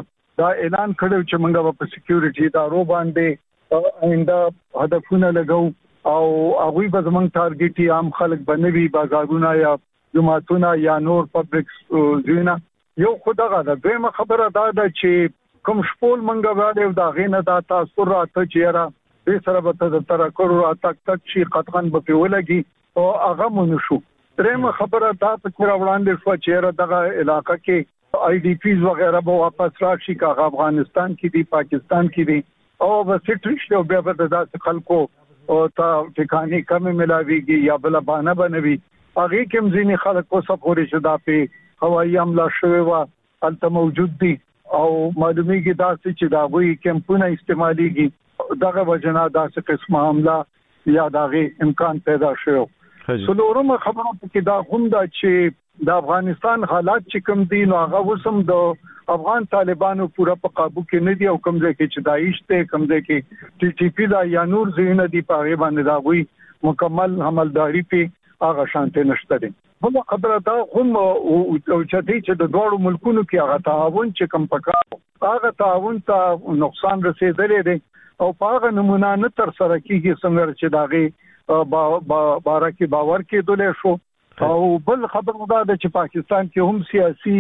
دا اعلان کړو چې موږ په سکیورټي ادارو باندې آینده هدفونه لګو او هغه به زمونږ ټارګټي عام خلک بنوي بازارونه یا جماعتونه یا نور پبلک زینا یو خدغه دا دغه خبره دا ده چې کوم شپول موږ وایو دا غینه دا تاسو راته چیرې دې سره به تر کړو تک تک شي قطعاً به ولګي او هغه مونږ شو درېمه خبره دا په کور وړاندې شو چې دغه علاقې کې آئی ڈی پیز وغیرہ به واپس راشي کا افغانستان کې دي پاکستان کې دي او به سټریش او بیا به د خلکو او تا ټکانې کم ملاويږي یا بل باندې بنوي هغه کوم ځینې خلکو سفوري شدا په هوایي حمله شوی و الته موجود دي او معلومیږي دا چې دا وی کمپونه استعماليږي دغه وجنه داسې قسمه حمله یا دغه امکان پیدا شوی څلورمه خبره کې دا هم دا چې د افغانستان حالات چې کوم دي نو هغه وسم د افغان طالبانو پورا په قابو کې نه دي او کوم ځای کې چې داعش ته کوم ځای کې ټي ټي پی دا یا نور زین دي په غیبه باندې دا وی مکمل عملداري په هغه شانته نشته دي بل خبره دا هم او چې چې د دوړو ملکونو کې هغه تعاون چې کوم پکا هغه تعاون ته نقصان رسیدلې دي او په هغه نمونه نه تر سره کیږي څنګه چې داغه با بارکه باور کې دلې شو او بل خبر دا ده چې پاکستان کې هم سیاسي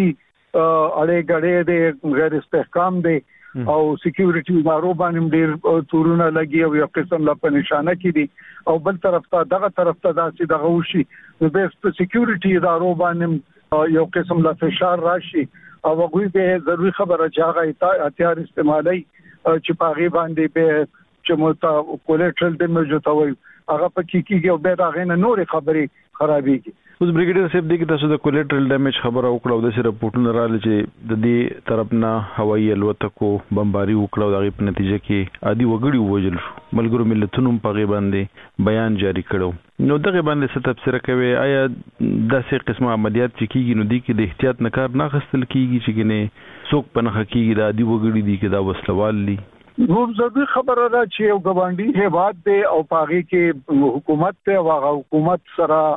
اړې غړې دي غیر استحکام دي او سکیورټي ادارو باندې ډېر تورونه لګي او یو قسم لا په نشانه کې دي او بل طرف ته دغه طرف ته داسې دغه وشي نو د سکیورټي ادارو باندې یو قسم لا فشار راشي او هغه به ضروري خبره چې هغه هتیار استعمالي چې پاغي باندې به چې متا کولیټرل ډیمیج وتاوي هغه پکې کېږي او به دا غینه نورې خبرې خرابېږي اوس بریګیډر صاحب دغه تاسو د کولیټرل ډیمیج خبره وکړو د سره رپورټونه رااله چې د دې طرف نه هوایي الوتکو بمباري وکړو دغه په نتیجه کې عادي وګړي وژل شو ملګرو ملتونو په غي باندې بیان جاری کړو نو دغه باندې څه تفسیر کوي آیا داسې قسمه عملیات چې کیږي نو دي کې د احتیاط نه کار نه خستل کیږي چې کنه څوک په نه حقيقي د عادي وګړي دي کې دا وسلوال دي نو ضروري خبره ده چې یو ګوانډي هیواد دی او پاغي کې حکومت ته واغه حکومت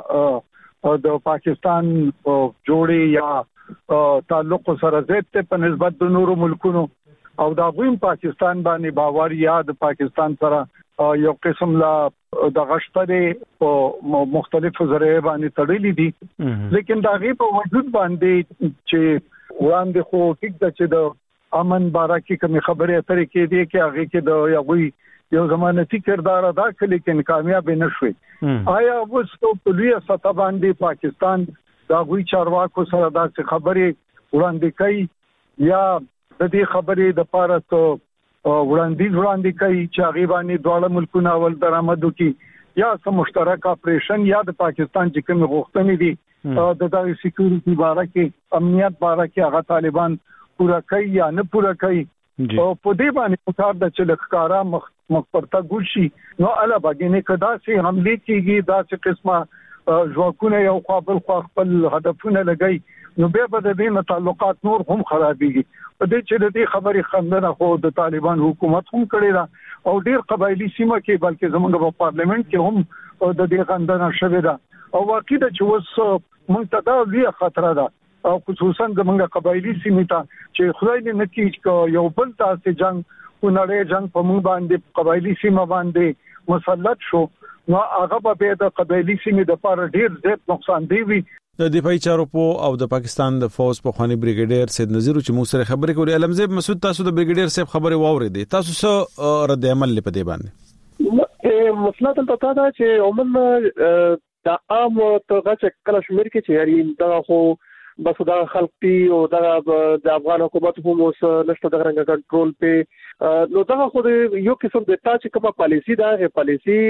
سره د پاکستان جوړي یا تعلق سره زیات په نسبت د نورو ملکونو او دا غویم پاکستان باندې باور یا د پاکستان سره یو قسم لا د غشتره او مختلفو ذرایع باندې تړلې دي لیکن دا غي په وجود باندې چې وړاندې خو ټیک د چې د امن بارا کې کوم خبره اترې کې دي چې هغه کې د یوې یو ضمانتي کردار ادا کړ لیکن کامیاب نشوي. آیا اوس په لویه سطح باندې پاکستان دا غوي چارواکو سره دا خبرې وړاندې کوي یا د دې خبرې د پاره ته وړاندې وړاندې کوي چې غیبانی دواړه ملکونه ول درآمد وکړي یا سم مشترک اپریشن یا د پاکستان چې کوم غوښتنې دي د دغه سکیورټي باره کې امنیت باره کې هغه طالبان پورا کوي یا نه پورا کوي او په دې باندې کار د چلکارا مخپرته ګوشي نو الا باندې کدا سي حمله کیږي دا چې قسمه ژوکونه یو قابل خپل هدفونه لګي نو به د دې تعلقات نور هم خرابيږي په دې چې د دې خبرې خندنه خو د طالبان حکومت هم کړی دا او ډیر قبایلی سیمه کې بلکې زمونږ په پارلیمنت کې هم د دې خندنه شوې ده او واقعي د چې وس مونږ ته دا لوی خطر ده او خصوصا زمونږ قبایلی سیمه ته چې خدای دې نکي یو بل تاسو جنگ کو نړۍ جنگ په مونږ باندې قبایلی سیمه باندې مسلط شو نو هغه به د قبایلی سیمه د لپاره ډیر زیات نقصان دی وي. د دفاعي چارو په او د پاکستان د فوج په خواني بریګیډیر سید نذیر چې موږ سره خبرې کوي علمزیب مسعود تاسو د بریګیډیر صاحب خبرې واورېدې تاسو څه رد عمل لپاره دی باندې مسله ته دا چې عموما د عام توګه چې کله شمیر کې چې یاري دا خو بس دا خلک او دا د افغان حکومت هم اوس نشته د رنګ کنټرول په نو دا خو یو قسم د تا چې کومه پالیسی دا غي پالیسی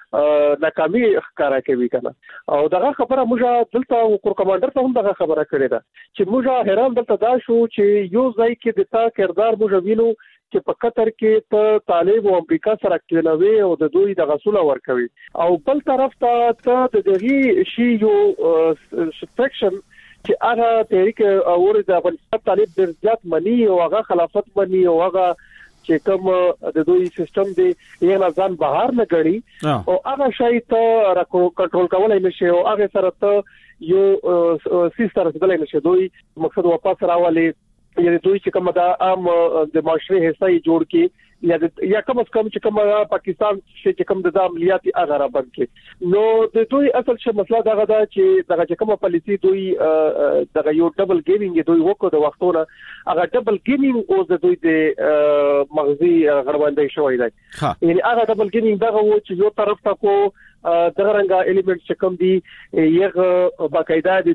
ناکامي ښکارا کوي کنه او دغه خبره موږ دلته کور کمانډر ته هم دغه خبره کړې ده چې موږ حیران دلته دا شو چې یو ځای کې د تا کردار موږ وینو چې په قطر کې ته طالب او امریکا سره کېنوي او د دوی د غسول ورکوي او بل طرف ته ته د دغه شی یو سټریکشن چې هغه تحریک اور د افغانستان طالب د ځات منی او هغه خلافت منی او هغه چې کوم د دوی سیستم دی یې نه ځان بهر نه غړي او هغه شای ته کنټرول کولای نشي او هغه سره ته یو سیستم رسیدلای نشي دوی مقصد واپس راولي یعنی دوی چې کوم دا عام د معاشري حصہ جوړ کې یا یا کم از کم چې کوم پاکستان چې کوم د عملیاتي اغاره بند کې نو د دوی اصل څه مسله دا غدا چې دغه چې کوم پالیسی دوی دغه یو ډبل گیمینګ دوی وکړو د وختونو هغه ډبل گیمینګ او د دوی د مغزي غړوندې شوې ده یعنی هغه ډبل گیمینګ دغه و چې یو طرف ته کو دغه رنګه الیمنټ چې کوم دي یغه باقاعده د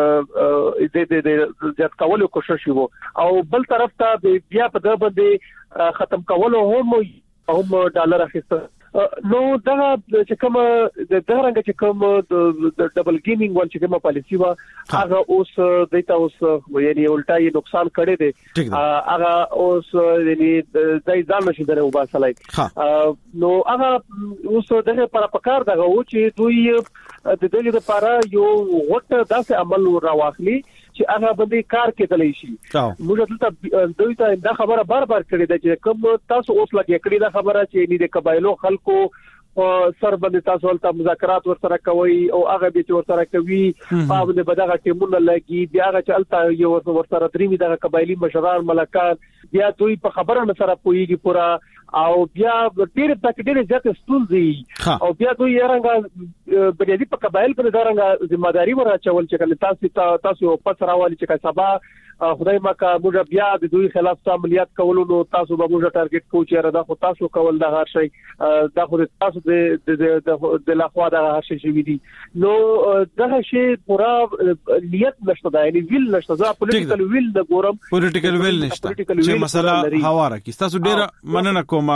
دوی د د د کولو کوشش وو او بل طرف ته بیا په دغه باندې ختم کولو هم هم ډالر اخیسته نو دا چې کوم د دغه رنګ چې کوم د ډبل گیمینګ ول چې کوم پالیسی وا هغه اوس دایته اوس یعنی الټای نقصان کړي دي هغه اوس یعنی دای ځان نشي درو باسلای نو هغه اوس دغه پر پکار دغه و چې دوی د دې لپاره یو وخت داسې عمل راواخلي چې هغه باندې کار کېدلی شي موږ دلته دوی ته دا خبره بار بار کړې ده چې کوم تاسو اوس لګې کړې ده خبره چې نه د قبایلو خلکو سر باندې تاسو ولته مذاکرات ورسره کوي او هغه به ورسره کوي په باندې بدغه ټیمونه لګي بیا هغه چلته یو ورسره درېمي دغه قبایلی مشران ملکان بیا دوی په خبره نه سره پويږي پورا او بیا ډېر تک ډېر ځکه ستونزي او بیا دوی یې بنیادی په قبایل پر درنګ ځماداري ورچول چې کله تاسو تاسو په سراوالي چې سبا خدای مکه موږ بیا د دوی خلاف عملیات کولو نو تاسو به موږ ټارګټ کوو چې رادا خو تاسو کول د هر شي دا خو تاسو د د د لخوا د هر شي شي دي نو دغه شی پورا نیت نشته دا یعنی ویل نشته دا پولیټیکل ویل د ګورم پولیټیکل ویل نشته چې مسله هواره کی تاسو ډیره مننه کوم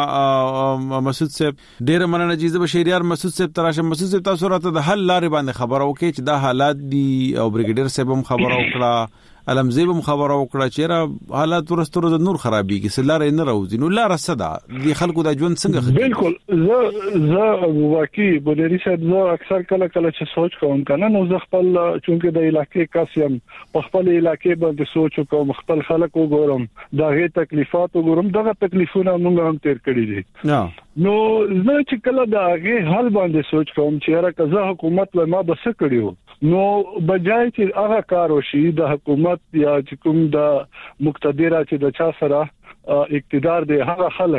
مسعود صاحب ډیره مننه چې د بشریار مسعود صاحب تراشه مسعود صاحب تاسو راته د حل لارې باندې خبره وکړي چې دا حالات دي او بریګیډیر صاحب هم خبره وکړه علمزیب هم خبره وکړه چې را حالات ورسترو د نور خرابېږي سلاره نه راوځي نو لار صدا د خلکو د ژوند څنګه بالکل زه زه واقعي بودری صاحب زه اکثر کله کله چې سوچ کوم کنه نو زه خپل چونکه د علاقې کاسم په خپل علاقې باندې سوچ کوم خپل خلک وګورم دغه تکلیفات وګورم دغه تکلیفونه موږ هم تیر کړی دي نو زه چې کله دغه حل باندې سوچ کوم چې را کزه حکومت له ما بس کړیو نو بجای چې هغه کار وشي د حکومت یا چې کوم د مقتدره چې د چا سره اقتدار دی هغه خلک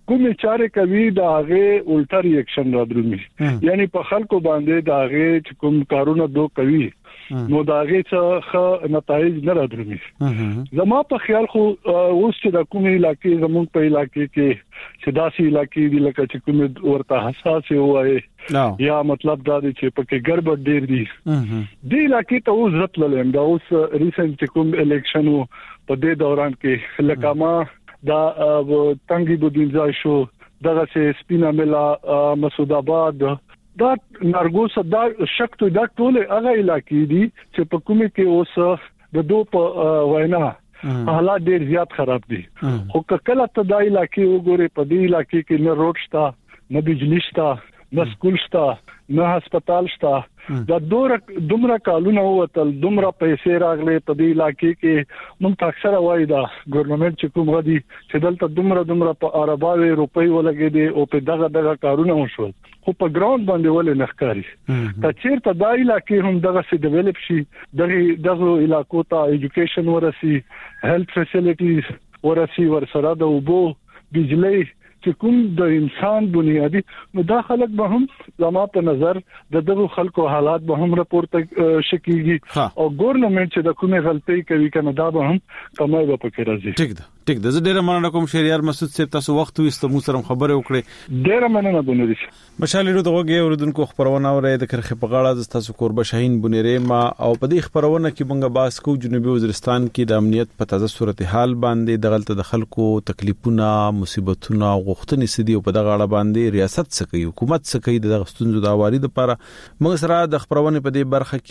کومې چارې کوي دا هغه الټا ریاکشن را درومي یعنی په خلکو باندې دا هغه کوم کارونه دو کوي نو دا هغه څه نتایج نه را درومي زما په خیال خو اوس چې د کومې علاقې زموږ په علاقې کې چې داسې علاقې دي لکه چې کوم ورته حساس وایي یا مطلب دا دی چې پکې ګډوډ ډیر دي د علاقې ته اوس ځت للم دا اوس ریسنت کوم الیکشن په دې دوران کې لکه ما دا تنګي بودیزا شو دغه چې سپینا ملا مسعود آباد دا نارګوس دا شک ته دا ټول هغه علاقې دي چې په کومه کې اوس د دوه په وینا حالات ډیر زیات خراب دي خو کله ته دا علاقې وګوري په دې علاقې کې نه روډ شته نه بجلی شته نه سکول شته نه هسپتال شته دا دوره دومره کالونه وتل دومره پیسې راغلي په دې علاقې کې مونږ اکثر وایي دا ګورنمنت چې کوم غدي چې دلته دومره دومره په ارباوي روپۍ ولګي دي او په دغه دغه کارونه وشول خو په ګراوند باندې ولې نخکاری تا چیرته دا علاقې هم دغه سي ډیولپ شي دغه دغه علاقو ته ایجوکیشن ورسي هیلث فیسیلیټیز ورسي ورسره د وبو بجلی چې کوم د انسان بنیادی نو دا خلک به هم زما په نظر د دغه خلکو حالات به هم راپورته شکیږي او ګورنمنت چې د کومه غلطي کوي کنه دا به هم کمای به پکې راځي ټیک ده ټیک ده زه ډیره مننه کوم شهریار مسعود صاحب تاسو وخت وست مو سره خبرې وکړې ډیره مننه بنوري مشال ورو دغه اوردونکو خبرونه اورې د کرخه په غاړه د تاسو قربه شاهین بنيره ما او په دې خبرونه کې بنګ باس کو جنوبي وزیرستان کې د امنیت په تازه صورتحال باندې د غلط د خلکو تکلیفونه مصیبتونه غوښتنې سدي په دغه اړه باندې ریاست سکي حکومت سکي د غستونزو د اواري لپاره موږ سره د خبرونه په دې برخه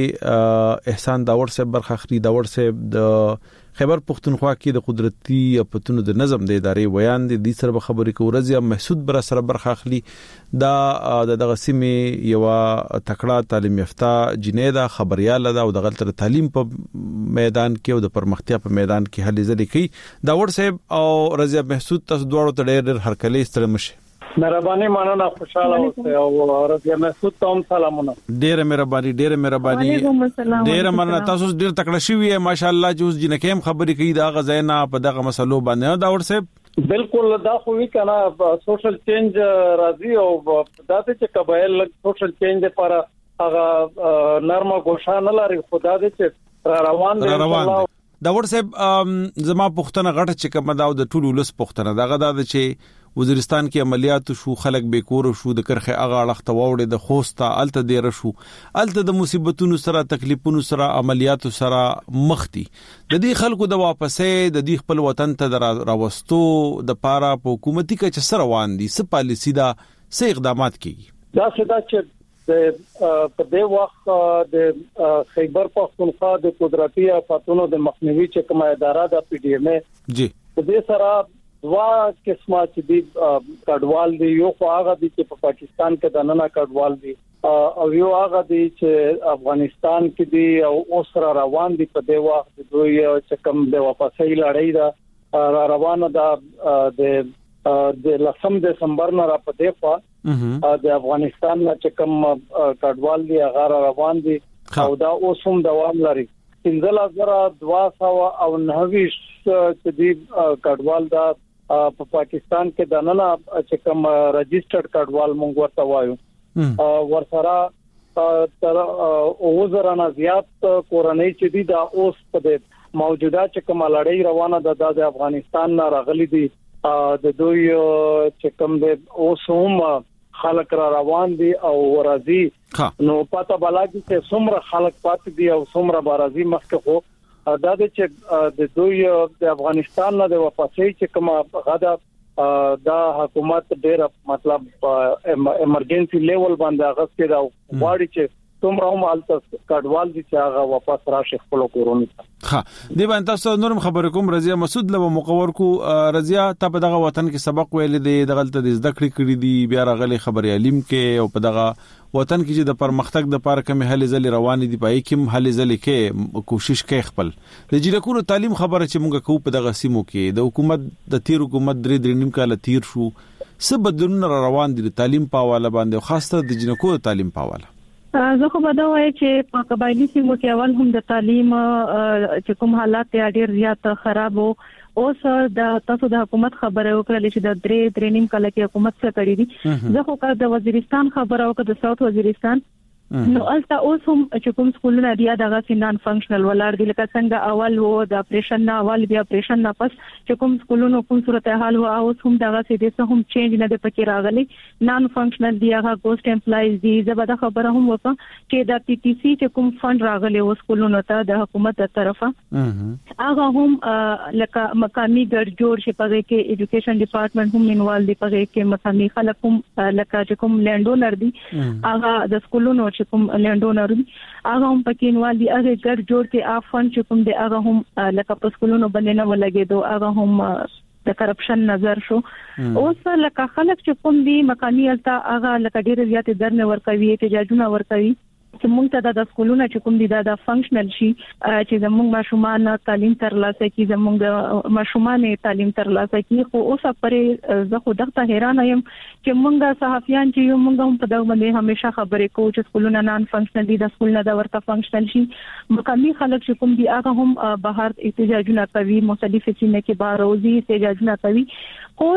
کې احسان داور صاحب برخه خري داور صاحب د خیبر پختونخوا کې د قدرتي اپتونو د نظم د ادارې ویان د دې سره خبرې کو رضیا محسود بر سره برخه اخلي دا د دغه سیمې یو تکړه تعلیم یافته جنیدا خبرياله دا او د غلطه تعلیم په میدان کې او د پرمختیا په میدان کې هلي ځلې کوي داور صاحب او رضیا محسود تاسو دوه ته ډېر هرکلې ستړي مشه مهرباني مننه خوشاله اوسه او رضیا محسود ته سلامونه ډېر مهرباني ډېر مهرباني ډېر مننه تاسو ډېر تکړه شوی ماشاءالله چې اوس جنکه خبرې کوي دا غزینا په دغه مسلو باندې داور صاحب بالکل دا خو وی کنه سوشل چینج راځي او دا چې قبایل سوشل چینج لپاره هغه نرمه غوښه نه لري خدا دې چې روان دي روان داور صاحب زما پښتنه غټه چې کوم دا د ټولو لس پښتنه دغه دا چې وزیرستان کې عملیات شو خلک بیکور شو د کرخه اغه اړخته ووړې د خوستا الته ډیر شو الته د مصیبتونو سره تکلیفونو سره عملیات سره مختی د دې خلکو د واپسې د دې خپل وطن ته راوستو د پاره په حکومتي کې سره روان دي س پالیسی دا س اقدامات کوي دا څه چې په دې وخت د خیبر پختونخوا د قدرتي اپتونو د مخنیوي چې کومه اداره د پی ډی ایم جی په دې سره دوا قسمه چې دی کډوال دی یو خو هغه دی چې په پاکستان کې د نننه کډوال دی او یو هغه دی چې افغانستان کې دی او اوسره روان دی په دی وخت دوی چې کوم د واپسې لړۍ دا روانه ده د د لسم دسمبر نه را پدې خوا د افغانستان نه چې کوم کډوال دی هغه روان دی او دا اوسم دوام لري پنځه هزار دوه سوه او نهه چې دی کډوال دا په پاکستان کې د نن چې کوم رجسټرډ کډوال مونږ ورته وایو ورسره تر اوزره نه زیات کورنۍ چې دی دا اوس په موجوده چې کوم لړۍ روانه ده د افغانستان نه راغلي دي د دوی چې کوم د اوسوم خلک را روان دي او ورازي نو پته بلاږي چې څومره خلک پات دي او څومره بارازي مخکې خو دا چې د دوی د افغانستان نه د واپسې چې کومه غدا دا حکومت ډېر مطلب ایمرجنسي لیول باندې اغسته دا واړي چې څومره هم الته کډوال دي چې هغه واپس راشي خپل کورونه ها دی باندې تاسو نورم خبر کوم رضیا مسعود له مقور کو رضیا ته په دغه وطن کې سبق ویل دي د غلطه د زده کړې کړې دي بیا راغلي خبري علم کې او په دغه وطن کې چې د پرمختګ د پاره کوم هلي ځلې روان دي پای کې هلي ځلې کې کوشش کوي خپل د جیرکونو تعلیم خبره چې موږ کوو په دغه سیمو کې د حکومت د تیر حکومت درې درې نیم کال تیر شو سبب بدلون روان دي تعلیم په حواله باندې خاصه د جنکو تعلیم په حواله زه خو به دا وایم چې په قبایلی سیمو کې اول هم د تعلیم چې کوم حالات ډېر زیات خراب وو اوس د تاسو د حکومت خبره وکړه چې د درې درې نیم کال کې حکومت څه کړی دي زه خو د وزیرستان خبره وکړه د ساوث وزیرستان نو البته اوس هم چې کوم سکولونه دی دغه سینان فنکشنل ولر دي لکه څنګه اول وو د اپریشن نه اول بیا اپریشن نه پس چې کوم سکولونو کوم صورتحال وو اوس هم دغه سې د هم چینج نه د پکې راغلي نان فنکشنل دی هغه ګوست امپلایز دي زبده خبره هم وکړه چې د پی ټی سی چې کوم فند راغلي اوس سکولونو ته د حکومت تر طرفه هغه هم لکه مقامي ګډ جوړ شي په کې ایجوکیشن ډپارټمنټ هم انوالو دي په کې مقامي خلک هم لکه چې کوم لینډونر دي هغه د سکولونو چې کوم لینډونر دي هغه هم پکې انوالو دي هغه ګډ جوړ کې افن چې کوم دي هغه هم لکه په سکولونو باندې نه ولګېدو هغه هم د کرپشن نظر شو اوس لکه خلک چې کوم دي مقامي التا هغه لکه ډېر زیات درنه ورکوي احتجاجونه ورکوي چې موږ ته د سکولونو چې کوم دي دا فنکشنل شي چې زموږ ماشومان تعلیم ترلاسه کوي زموږ ماشومان تعلیم ترلاسه کوي خو اوس پرې زه خو دغه حیران یم چې موږ صحافیان چې یو موږ هم په دغه باندې همیشه خبرې کوو چې سکولونه نان فنکشنل دي د سکول نه د ورته فنکشنل شي مقامي خلک چې کوم دي هغه هم بهر احتجاجونه کوي مختلف سیمه کې باروزي احتجاجونه کوي خو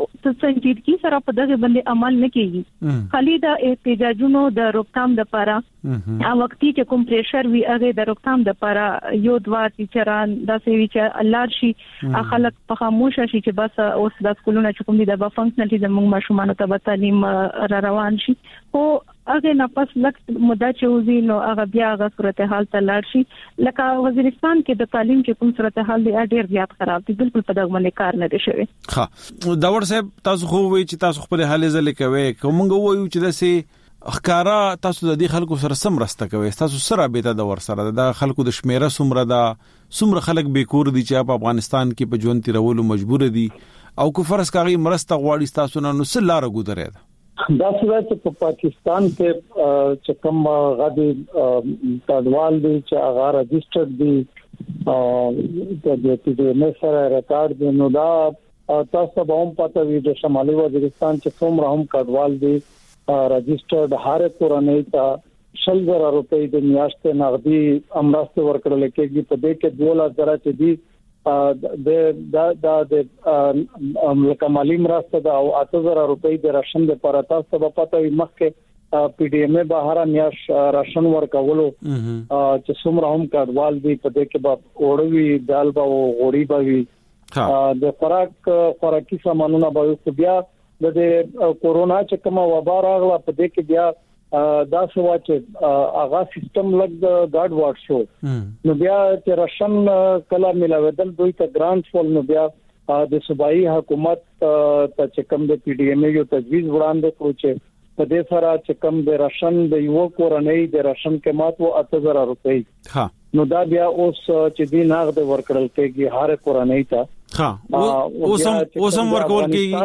سنجیدګي سره په دغه باندې عمل نه کیږي خالي د احتجاجونو د روکثام لپاره ا وختي چې کوم پریشر وی هغه د روکثام لپاره یو دوا ټیچران د سوي چې الله شي خلک په خاموشه شي چې بس اوس د سکولونو چې کوم دي د فنکشنل دي موږ ماشومان ته تعلیم را روان شي خو هغه نه پس لکه مدته چې وزي نو هغه بیا هغه صورتحال ته لاړ شي لکه وزیرستان کې د تعلیم چې کوم صورتحال دی ډېر زیات خراب دي بالکل په دغه باندې کار نه دی شوی ها داور صاحب تاسو خو وی چې تاسو خپل حالې زل کوي کومګه وایو چې دسه اخکارا تاسو د دې خلکو سره سم راسته کوي تاسو سره به د ور سره د خلکو د شمیره سمره دا سمره خلک به کور دي چې په افغانستان کې په ژوند تیرولو مجبور دي او کو فرض کاغي مرسته غواړي تاسو نه نو سل لار ګذرې ده دا څه چې په پاکستان کې چې کوم غدي کډوال دي چې هغه رجسټرډ دي او د دې د مسره ریکارډ دي نو دا تاسو به هم پته وي د شمالي وزیرستان چې څومره هم کډوال دي رجسټرډ هر کورنۍ ته شل زره روپۍ د میاشتې نغدي امراسته ورکړل کېږي په دې کې دوه لک زره چې دي د د د املک مالی مرسته دا او اته زره روپۍ د راشن د پرتا سبب پته وي مخکې پی ډی ایم ای بهر میاش راشن ورکولو چې څومره هم کډوال دي په دې کې به اوړوي دال به غوړي به وي د خوراک خوراکي سامانونه به بیا د کورونا چې کومه وبا راغله په دې کې بیا دا سوا چې اغا سیستم لګ ګاډ واټ شو نو بیا چې راشن کله ملاویدل دوی ته ګرانټ فول نو بیا د صوبایي حکومت ته چې کوم د پی ډی ایم یو تجویز وړاندې کړو چې په دې سره چې کوم د راشن د یو کورنۍ د راشن قیمت وو اته زره روپۍ ها نو دا بیا اوس چې دی نغد ورکړل کېږي هر کورنۍ ته ها اوسم اوسم ورکول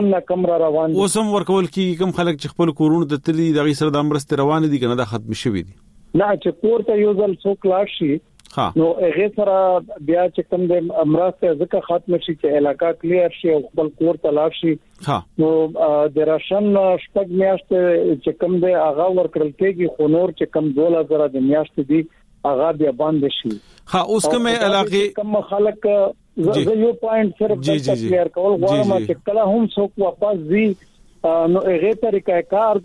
کیږي اوسم ورکول کیږي کوم خلک چې خپل کورونه د تلی دغه سره د امرست روان دي کنه دا ختم شوی دي نه چې کور ته یو ځل څوک لاړ شي نو هغه سره بیا چې کوم د امرست ځکه ختم شي چې علاقہ کلیر شي او خپل کور ته لاړ شي نو د راشن شپږ میاشتې چې کوم د اغا ورکړل کېږي خو نور چې کوم دوه زره د میاشتې دي اغا بیا باندې شي ها اوس کومه علاقې کوم خلک زه یو پوینټ صرف کلیر کول غواړم چې کله هم څوک واپس ځي نو هغه طریقې کار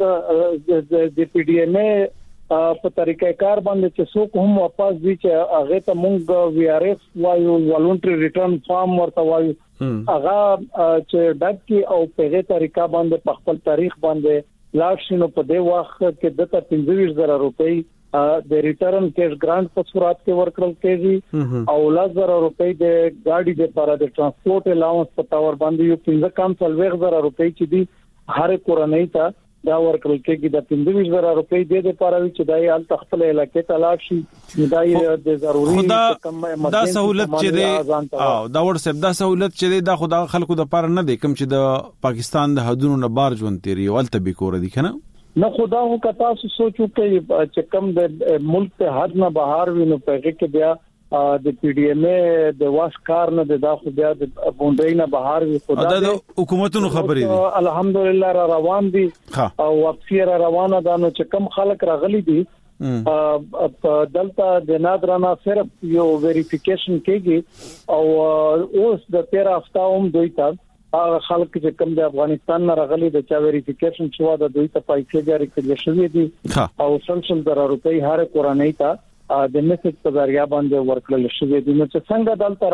د د پی ډی ایم ای په طریقې کار باندې چې څوک هم واپس ځي چې هغه ته مونږ وی آر ایف وایو والونټری ریټرن فارم ورته وایو هغه چې ډک کی او په هغه طریقې باندې په خپل تاریخ باندې لاړ شي نو په دې وخت کې د پنځه زره روپۍ د ریټرن کیش ګرانټ په صورت کې ورکړل کېږي او لس زره روپۍ د ګاډي د لپاره د ترانسپورت الاونس په تور باندې یو پنځه کم څلوېښت زره روپۍ چې دي هر کورنۍ ته دا ورکړل کېږي د پنځه زره روپۍ د لپاره چې دای ال تخپل علاقې ته لاړ شي دای د ضروري دا سہولت چې دی او دا ورسره دا سہولت چې دی دا خدای خلکو د لپاره نه دی کوم چې د پاکستان د حدودو نه بار ژوند تیری ولته به کور دي کنه نه خدا هو کتا سوچو کې چې کم د ملک ته حد نه بهر وینو پېږي کې بیا د پی ډی ایم ای د واش کار نه د داخو بیا د بونډای نه بهر وي خدا د حکومتونو خبرې دي الحمدلله را روان دي او واپسی را روانه ده نو چې کم خلک راغلي دي دلته د نادرانه صرف یو ویریفیکیشن کېږي او اوس د تیر هفته هم دوی ته هغه خلک چې کوم د افغانستان نه راغلي د چا ویریفیکیشن شو د دوی ته پیسې جاری کړل شوې دي او سلسله در روپی هر کورنۍ ته د میسج په ذریعہ باندې ورکړل شوې دي نو چې څنګه دلته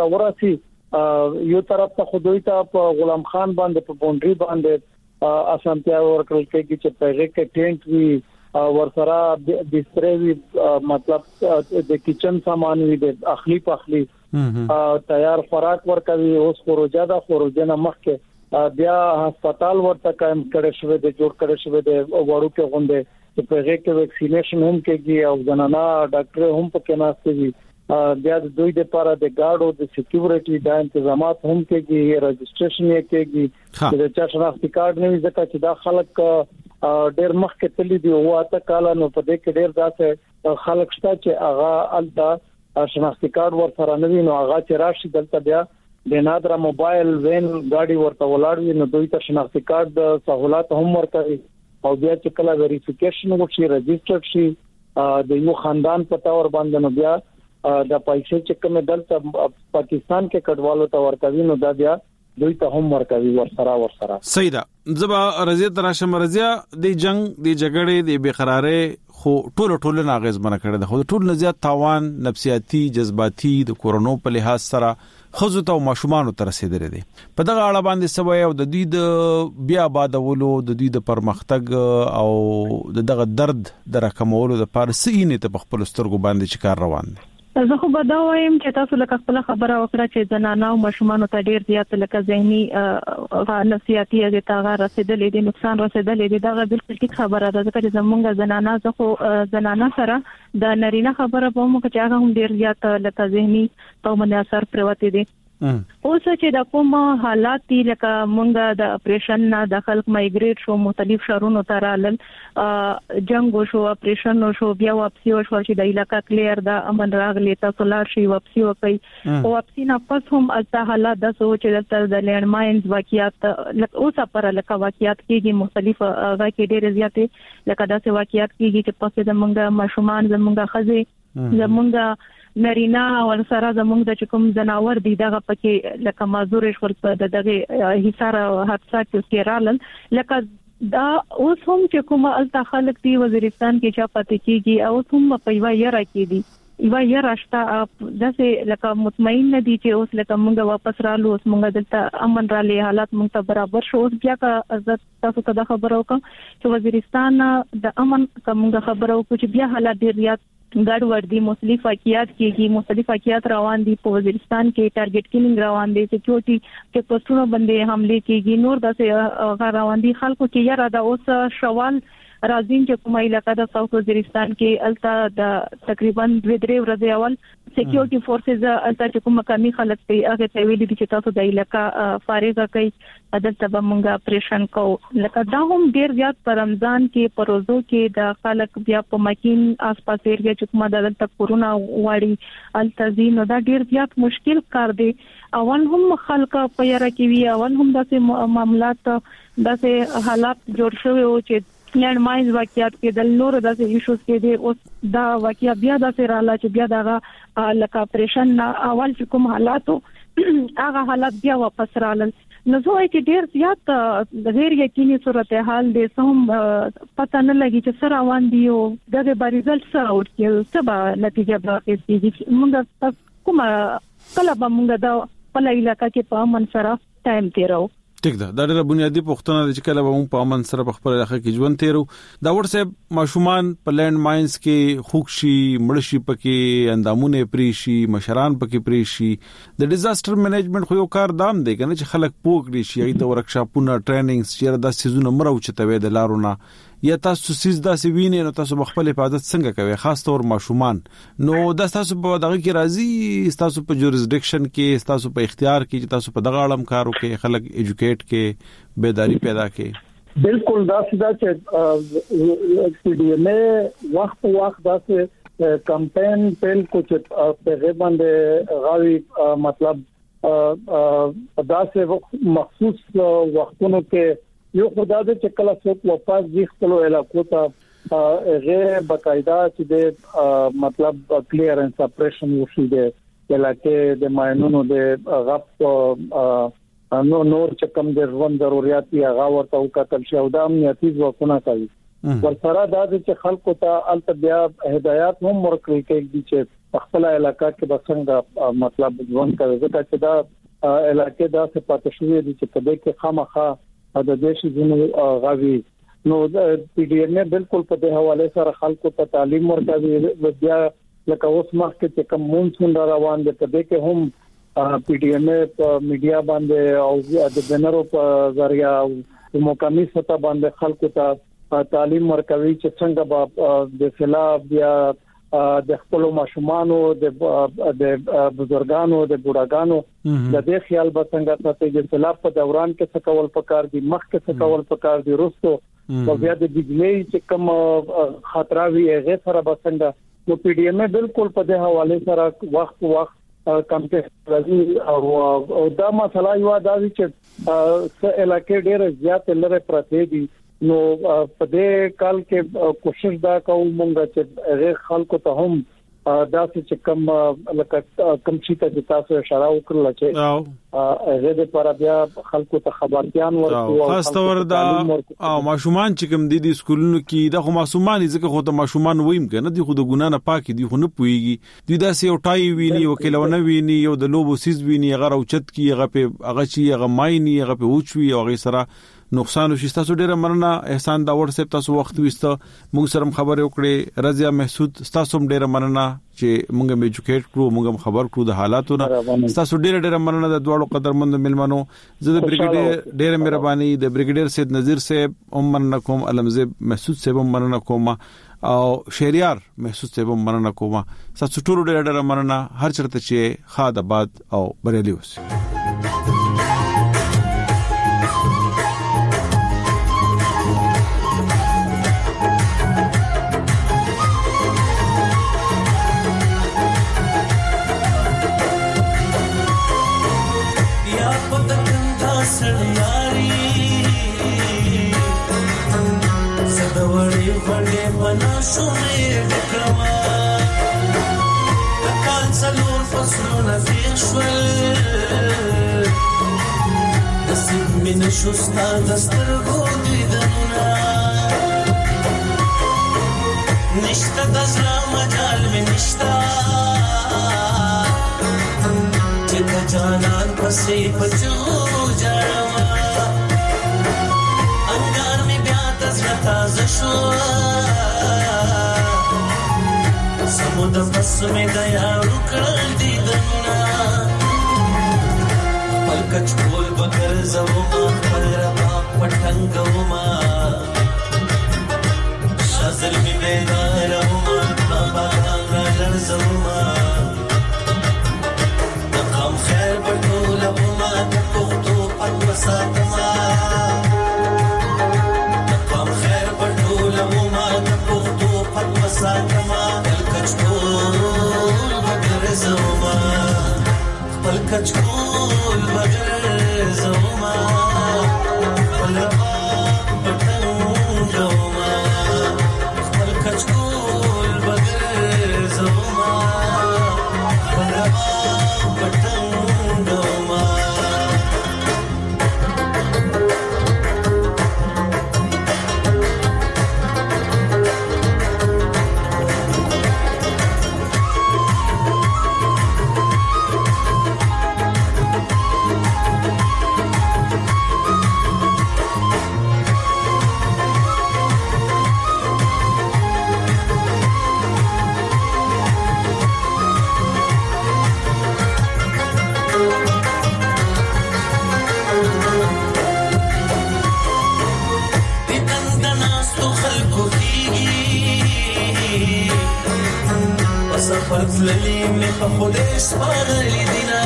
راورسي یو طرف ته خدای ته په غلام خان باندې په بونډري باندې اسانتیا ورکړل کېږي چې پیغه کې ټینټ وی ورسره بسترې مطلب د کچن سامان وی د اخلي پخلي تیار خوراک ورکوي اوس خروجه دا خروجه نه مخکې بیا هسپتال ورته قائم کړی شوی د جوړ کړی شوی د وړو کې غونډه چې پیغه کې ویکسینیشن هم کېږي او جنانا ډاکټر هم پکې ناشته دي بیا د دوی د لپاره د ګارډو د سکیورټي د تنظیمات هم کېږي رجسټریشن یې کېږي چې د چا شناختی کارت نه وي ځکه چې دا خلک ډېر مخکې تللی دي او اته کال نو په دې کې ډېر داسې خلک شته چې هغه الته شناختی کارت ورسره نه وي نو هغه چې راشي دلته بیا د نادر موبایل وین ګاډي ورته ولاړ وي نو دوی ته شناختی کارت د سہولت هم ورکوي او بیا چې کله ویریفیکیشن وشي رجسټر شي د یو خاندان په تور باندې نو بیا د پیسې چې کوم دلته پاکستان کې کډوالو ته ورکوي نو دا بیا دوی ته هم ورکوي ورسره ورسره سیدا زبا رضیه تراشه مرزیا د جنگ د جګړې د بیقرارې خو ټول ټول ناغز منه کړی د خو ټول نزيات تاوان نفسیاتی جذباتي د کورونو په لحاظ سره خزو ته ماشومان تر رسیدل دي په دغه اړه باندې سوي او د دوی د بیا آبادولو د دوی د پرمختګ او دغه درد د راکمولو د پارسینې ته خپل سترګو باندې چکار روان دي زه خو به دا وایم چې تاسو لکه خپل خبره وکړه چې زنانه او ماشومان ته ډیر زیات لکه ذهني نفسیاتي اغه رسیدلې دي نقصان رسیدلې دي دا بالکل ټیک خبره ده ځکه چې زمونږ زنانه زه خو زنانه سره د نارینه خبره په موږ چې هغه هم ډیر زیات لکه ذهني په باندې اثر پروت دي اوس چې د کوم حالات دي لکه مونږ د اپریشن نه د خلک مایګریټ شو مختلف شهرونو ته رالل جنگ شو اپریشن شو بیا واپسی شو چې د علاقې کلیر د امن راغلی تاسو لار شي واپسی وکي او واپسی نه پس هم الته حالات د سوچ د لینډ ماینز واقعیات اوس پر لکه واقعیات کېږي مختلف هغه کې ډېر زیاتې لکه داسې واقعیات کېږي چې پس د مونږ ماشومان زمونږ خزي زمونږ نرینا او سره زموږ د کوم زناور دي دغه پکې لکه مازور شول په دغه حصار حادثه کې رالل لکه دا اوس هم چې کوم الته خلک دی وزیرستان کې چا پاتې کیږي او هم په یو یاره کې دي یو یاره شته داسې لکه مطمئن نه دي چې اوس لکه موږ واپس رالو اوس موږ دلته امن را لې حالات موږ ته برابر شو اوس بیا که عزت تاسو ته خبرو کوم چې وزیرستان د امن کوم خبرو کو چې بیا حالات ډیر زیات ګډ وډ دي مختلف واقعیات کېږي مختلف واقعیات روان دي په وزیرستان کې ټارګټ کیلینګ روان دي سکیورټي کې پښتون باندې حمله کېږي نور داسې روان دي خلکو کې یاره دا اوس شوال راځین چې کومه علاقې د ساوث وزیرستان کې الته د تقریبا دوه درې ورځې اول سکیورټي فورسز الته چې کومه کمی خلک په هغه ته ویلي چې تاسو د علاقې فارغه کوي عدالت به مونږه اپریشن کو لکه دا هم ډیر زیات پر رمضان کې پروزو کې د خلک بیا په مکین آس پاس ایریا چې کومه عدالت کورونا واړي التزین دا ډیر زیات مشکل کار دی اول هم خلک په یاره کې وی اول هم داسې معاملات داسې حالات جوړ شوی او چې لینډ ماینز واقعیات کې د نور داسې ایشوز کې دي اوس دا واقعیا بیا داسې رااله چې بیا دغه لکه اپریشن اول چې کوم حالاتو هغه حالات بیا واپس رالل نو زه وايم چې ډیر زیات غیر یقیني صورتحال دي سم پته نه لګي چې سره روان دي او دغه به ریزلټ سره ورکړي سبا نتیجه به کېږي موږ کومه کله به موږ دا په علاقې کې په امن سره ټایم تیرو ټیک ده دا ډېر بنیادی پوښتنه ده چې کله به موږ په امن سره په خپل علاقې کې ژوند تیرو دا ورسې ماشومان په لینډ ماینز کې خوښشي مړشي پکې اندامونه پریشي مشران پکې پریشي د ډیزاستر منیجمنت خو یو کار دام دی کنه چې خلک پوکړي شي د ورکشاپونه ټریننګز چې دا سيزونه مرو چتوي د لارونه یا تاسو سیس داسې وینئ نو تاسو خپل حفاظت څنګه کوي خاص تور ماشومان نو د تاسو په دغه کې راځي تاسو په جورسډکشن کې تاسو په اختیار کې چې تاسو په دغه اړم کارو کې خلک ایجوکیټ کې بیداری پیدا کې بالکل دا څه چې پی ډی ایم ای وخت وخت دا څه کمپاین پیل کو چې په غوښنه غاوی مطلب دا څه مخصوص وختونو کې یو خدای دې چې کله څوک واپس دي خپل علاقو ته هغه بقاعده چې د مطلب کلیرنس اپریشن وشي د علاقې د ماینونو د غف نو نور چې کوم د ژوند ضرورت یې هغه ورته وکړل شي او د امنیتي ځواکونه کوي ورسره دا چې خلکو ته التبیا هدایات هم ورکړي کوي چې خپل علاقې کې بسنګ مطلب ژوند کوي ځکه چې دا علاقې دا څه پاتې شوې دي چې په دې کې خامخا د دیش جنو غوي نو پی ډی ایم بالکل په دې حواله سره خلکو ته تعلیم ورکوي بیا لکه اوس مخکې چې کوم مونږ روان دي په دې کې هم پی ډی ایم په میډیا باندې او د بنرو په ذریعہ او مقامي سطح باندې خلکو ته تعلیم ورکوي چې څنګه د سیلاب بیا د خپل ماشومانو د د بزرګانو د بوډاګانو د دې خیال به څنګه ساتي چې سیلاب په دوران کې څه کول پکار دي مخ کې څه کول پکار دي وروسته او بیا د بجلی چې کوم خطر وي هغه سره به څنګه نو پی ډی ایم بالکل په دې حواله سره وخت وخت کمپیوټر راځي او دا مسله یو دا چې څه علاقې ډېر زیات لره پراته دي نو په دې کال کې کوشش دا کوم مونږ چې هغه خلکو ته هم دا چې کوم لکه کوم چې ته تاسو اشاره وکړل چې هغه د پر بیا خلکو ته خبرتيان ورکوي خاص تور دا او ماشومان چې کوم دي د سکولونو کې د ماشومان ځکه خو ته ماشومان ویم کنه دي خو د ګنا نه پاک دي خو نه پويږي دوی دا سه یو ټای ویني او کلهونه ویني یو د لوبو سیز ویني هغه اوچت کی هغه په هغه چی هغه مایني هغه په اوچوي او هغه سره نقصان وشي تاسو ډیره مننه احسان دا واتس اپ تاسو وخت وسته موږ سره خبرې وکړې رضیا محسود تاسو ډیره مننه چې موږ مې ایجوکیټ کړو موږ خبر کړو د حالاتونو تاسو ډیره ډیره مننه د دوړو قدرمند ملمنو زه د بریګیډیر ډیره مهرباني د بریګیډیر سید نذیر صاحب هم مننه کوم علمزه محسود صاحب هم مننه کوم او شهریار محسود صاحب هم مننه کوم تاسو ټول ډیره ډیره مننه هر چرته چې خاد آباد او بریالي اوسئ شومې وکړما کال څلور فصلونه تیر شول نصیب مې نشو ستا د سترګو دیدنونه نشته د زړه مجال مې نشته چې د جانان پسې پچو جاړما انګار مې بیا د زړه تازه شو سمود بس میں دیا رکل دیدنا پلکچ کول بکر زوما پلرپا پٹھنگوما شازل می بیداروما بابا کانا لرزوما نقام خیر بٹولوما پختو پت وساتما نقام خیر بٹولوما پختو پت وساتما کچکول بغیر زوما خپل کچکول بغیر زوما خپل پټنګ زوما خپل کچکول بغیر زوما خپل پټنګ زوما فللی می په خدای سپارلی دینا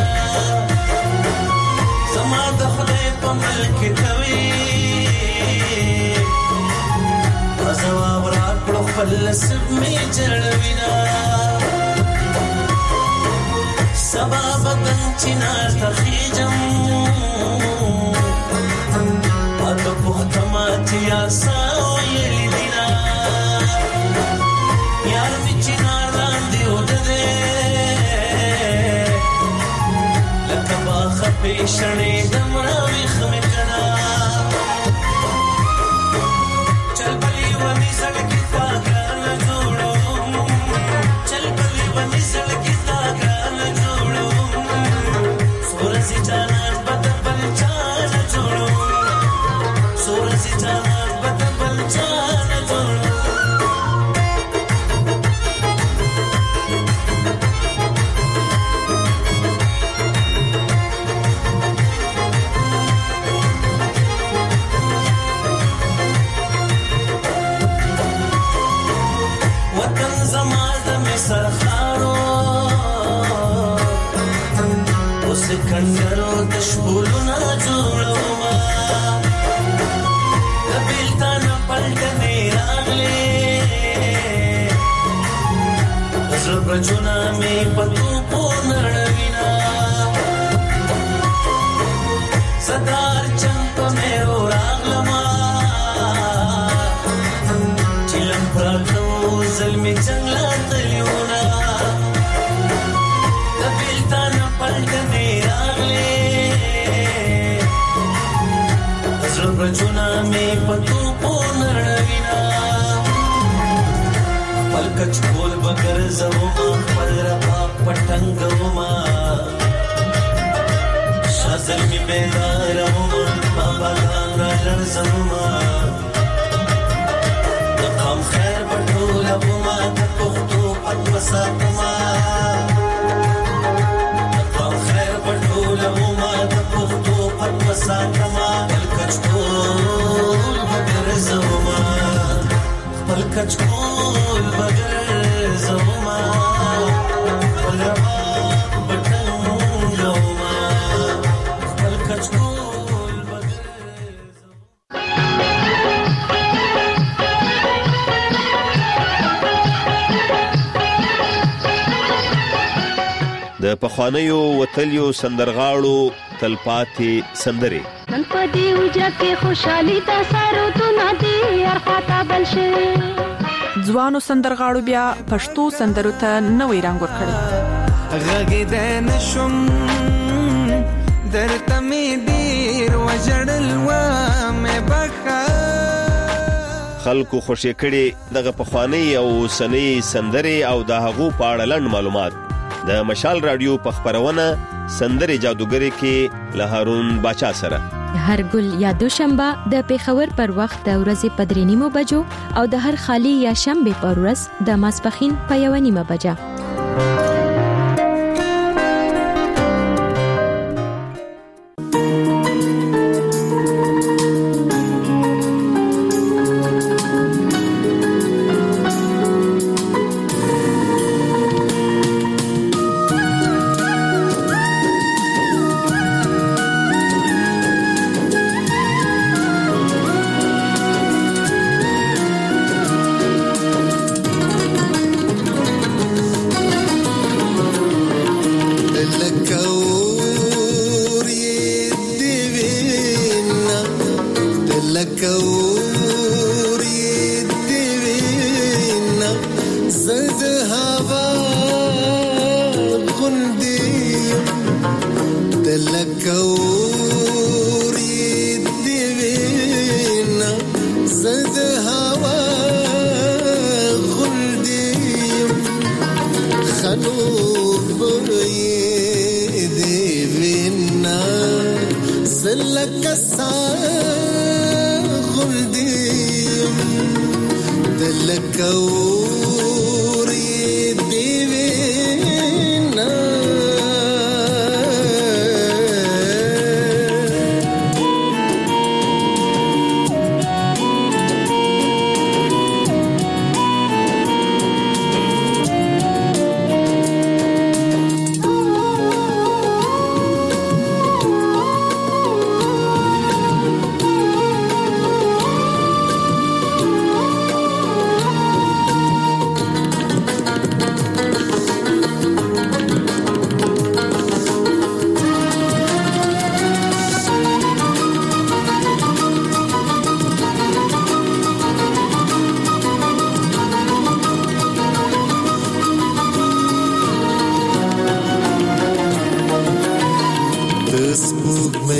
زما د خدای په ملک کوي ازوا ورا کړو فلسف می جړوینا سبب بدن چینا تخیجم اته په ختمه یا سویلی دینا لکبا خپیشنې دمراوی خمکنا چل بلی ونی زړګي تا ګران جوړو چل بلی ونی زړګي تا ګران جوړو سورسي جانان بدل بل چان جوړو سورسي جانان بدل بل چان جوړو کنجرو دشبولونا جوړوما دبیلتان پلټنې راغلې زړه برجونه مې پتو په نړوینا صدار چمپ مې راغلما چلم پراتو زلمي جنگلا تلیونا دبیلتان پلټنې برجونا می پتو په نړوینا پلکچ کول بغیر زوما خپل ربا پټنګوما شازل می بیداروما بابا را لړزوما د قام خیر بټول ابوما د پختو پټ وساتما د قام خیر بټول ابوما د پختو پټ وساتما کچکول بغیر زوما خپل کچکول بغیر زوما خپل ربا بټنګوما خپل کچکول بغیر د پخوانیو وتلیو سندرغاړو تلپاتې سندرې نن په دې وجه کې خوشحالي دا سارو تو ندي ارخاته بلشه ځوانو سندرغاړو بیا پښتو سندرو ته نوې رنګ ورکړ غږی د نشم درته مې ډیر وجړل و مې بخا خلکو خوشی کړي دغه پخوانی او سنی سندرې او د هغو په اړه لنډ معلومات د مشال رادیو په خبرونه سندرې جادوګری کې له هارون باچا سره هر ګل یا دوشنبه د پیښور پر وخت د ورځې په درې نیمو بجو او د هر خالی یا شنبه پر ورځ د ماسپخین په یو نیمه بجه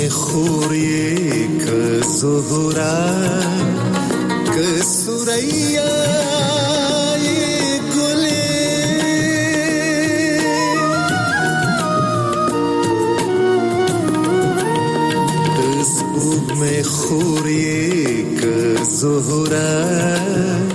خوری که زهره که سوریه خوری که زهره